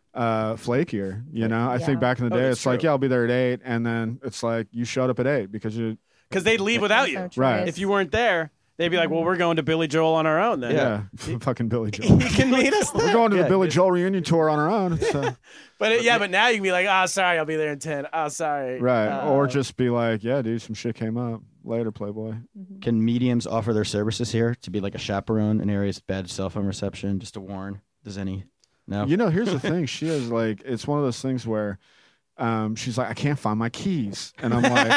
uh flakier. You know, I Yeah. think back in the Oh, day, that's it's like, true. yeah, I'll be there at eight, and then it's like you showed up at eight because you. Because they'd leave without So you. true. Right. If you weren't there, they'd be like, "Well, we're going to Billy Joel on our own then." Yeah, fucking Billy Joel. You can meet us We're there. going to Yeah. the Billy Joel reunion tour on our own. It's, uh, But it, yeah, but now you can be like, "Oh, sorry, I'll be there in ten. Oh, sorry." right. Uh, Or just be like, yeah, dude, some shit came up. Later, Playboy. Can mediums offer their services here to be like a chaperone in areas with bad cell phone reception, just to warn? Does any? No. You know, here's the thing. She is like, it's one of those things where um, she's like, I can't find my keys. And I'm like,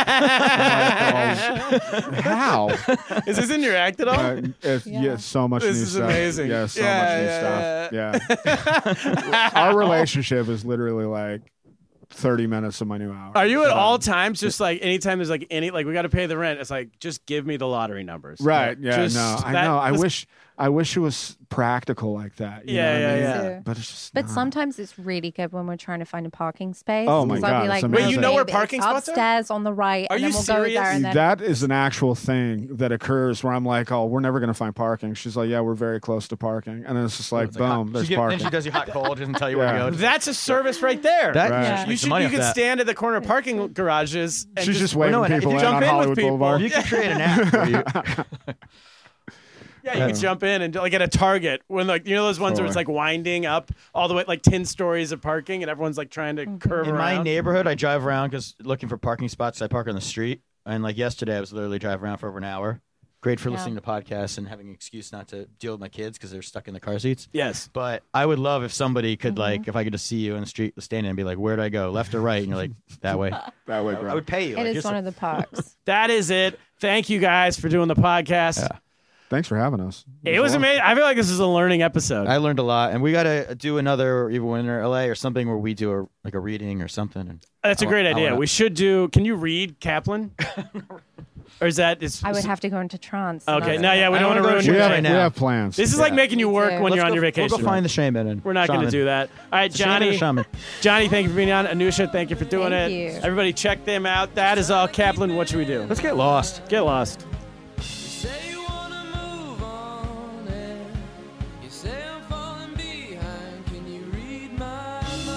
I'm like, well, how? Is this in your act at all? Uh, it's, yeah. Yeah. so much This new is stuff. amazing. Yeah, so Yeah, much new stuff. Yeah. Our relationship is literally like thirty minutes of my new hour. Are you at So- all times just like anytime there's like any like we got to pay the rent? It's like just give me the lottery numbers. Right. Yeah. Just no, I that- know. I let's- wish. I wish it was practical like that. You Yeah, know what I yeah, mean? yeah. But it's just. But not. sometimes it's really good when we're trying to find a parking space. Oh my 'Cause I'll God, be it's like, amazing. Wait, you know where "Babe, parking it's spots are? upstairs on the right, Are and you then we'll serious? go there. And then That is an actual thing that occurs where I'm like, oh, we're never going to find parking. She's like, yeah, we're very close to parking. And then it's just like, It's like hot- boom, she there's get- parking. Then she does you hot cold, doesn't tell you where Yeah. to go. That's a service right there. That Right. you Yeah. should you make some should money you off could that. stand at the corner parking garages and She's just, just waving no, and if people you in jump on in with Hollywood people- Boulevard. You can create an app for you. yeah, you could jump in and like at a Target when like you know those ones where it's Sure. like winding up all the way like ten stories of parking and everyone's like trying to curve In around. my neighborhood, I drive around because looking for parking spots. I park on the street, and like yesterday, I was literally driving around for over an hour. Great for Yeah. listening to podcasts and having an excuse not to deal with my kids because they're stuck in the car seats. Yes. But I would love if somebody could like, if I could just see you in the street standing and be like, "Where do I go? Left or right?" And you're like, "That way." that way, I bro. would pay you. It Like, is here's one some- of the parks. That is it. Thank you guys for doing the podcast. Yeah. Thanks for having us. It was fun. amazing. I feel like this is a learning episode. I learned a lot, and we got to do another even when in L A or something where we do a like a reading or something. And That's a I great wa- I idea. wanna- We should do. Can you read Kaplan? Or is that? Is, I would have to go into trance. and Okay. that's No. it. Yeah. We I don't want wanna to go to ruin We your Right have, day. we now. have plans. This is like Yeah. making you work do. when Let's you're on go- your vacation. We'll go find the shaman. And We're not going to shaman. do that. All right, The shaman or Johnny. shaman? Johnny, thank you for being on. Anusha, thank you for doing Thank it. you. Everybody, check them out. That is all. Kaplan, what should we do? Let's get lost. Get lost. Say you wanna move on, and you say I'm falling behind. Can you read my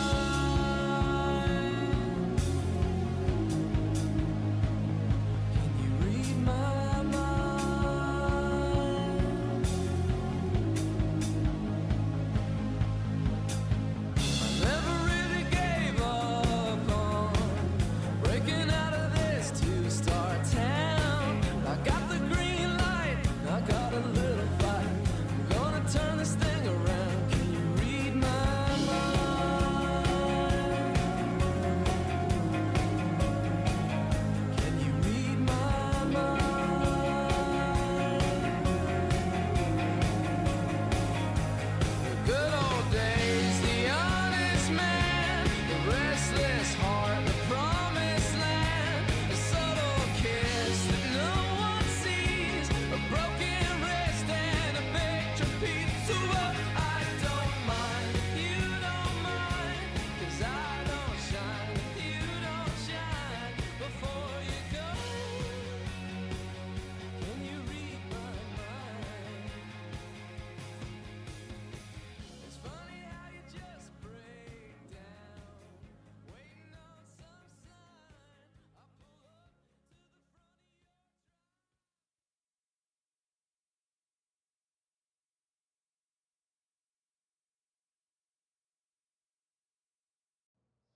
mind? Can you read my mind? I never really gave up on breaking out of this two-star town. I got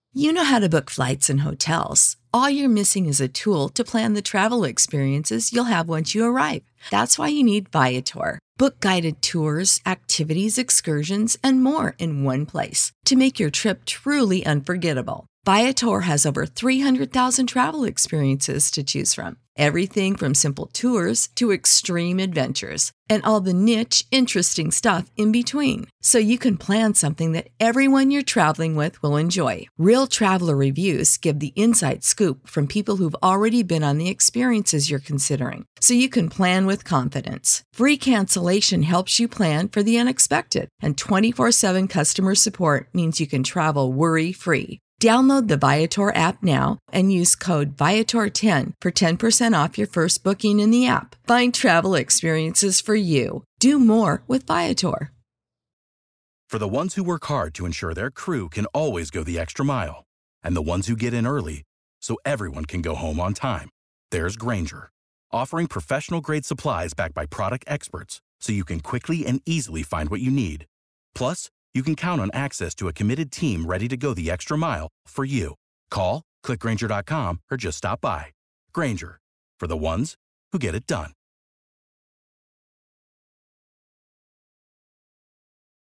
You know how to book flights and hotels. All you're missing is a tool to plan the travel experiences you'll have once you arrive. That's why you need Viator. Book guided tours, activities, excursions, and more in one place to make your trip truly unforgettable. Viator has over three hundred thousand travel experiences to choose from. Everything from simple tours to extreme adventures and all the niche, interesting stuff in between. So you can plan something that everyone you're traveling with will enjoy. Real traveler reviews give the inside scoop from people who've already been on the experiences you're considering. So you can plan with confidence. Free cancellation helps you plan for the unexpected. And twenty-four seven customer support means you can travel worry-free. Download the Viator app now and use code Viator ten for ten percent off your first booking in the app. Find travel experiences for you. Do more with Viator. For the ones who work hard to ensure their crew can always go the extra mile, and the ones who get in early so everyone can go home on time, there's Grainger, offering professional-grade supplies backed by product experts so you can quickly and easily find what you need. Plus, you can count on access to a committed team ready to go the extra mile for you. Call, click Grainger dot com, or just stop by. Grainger, for the ones who get it done.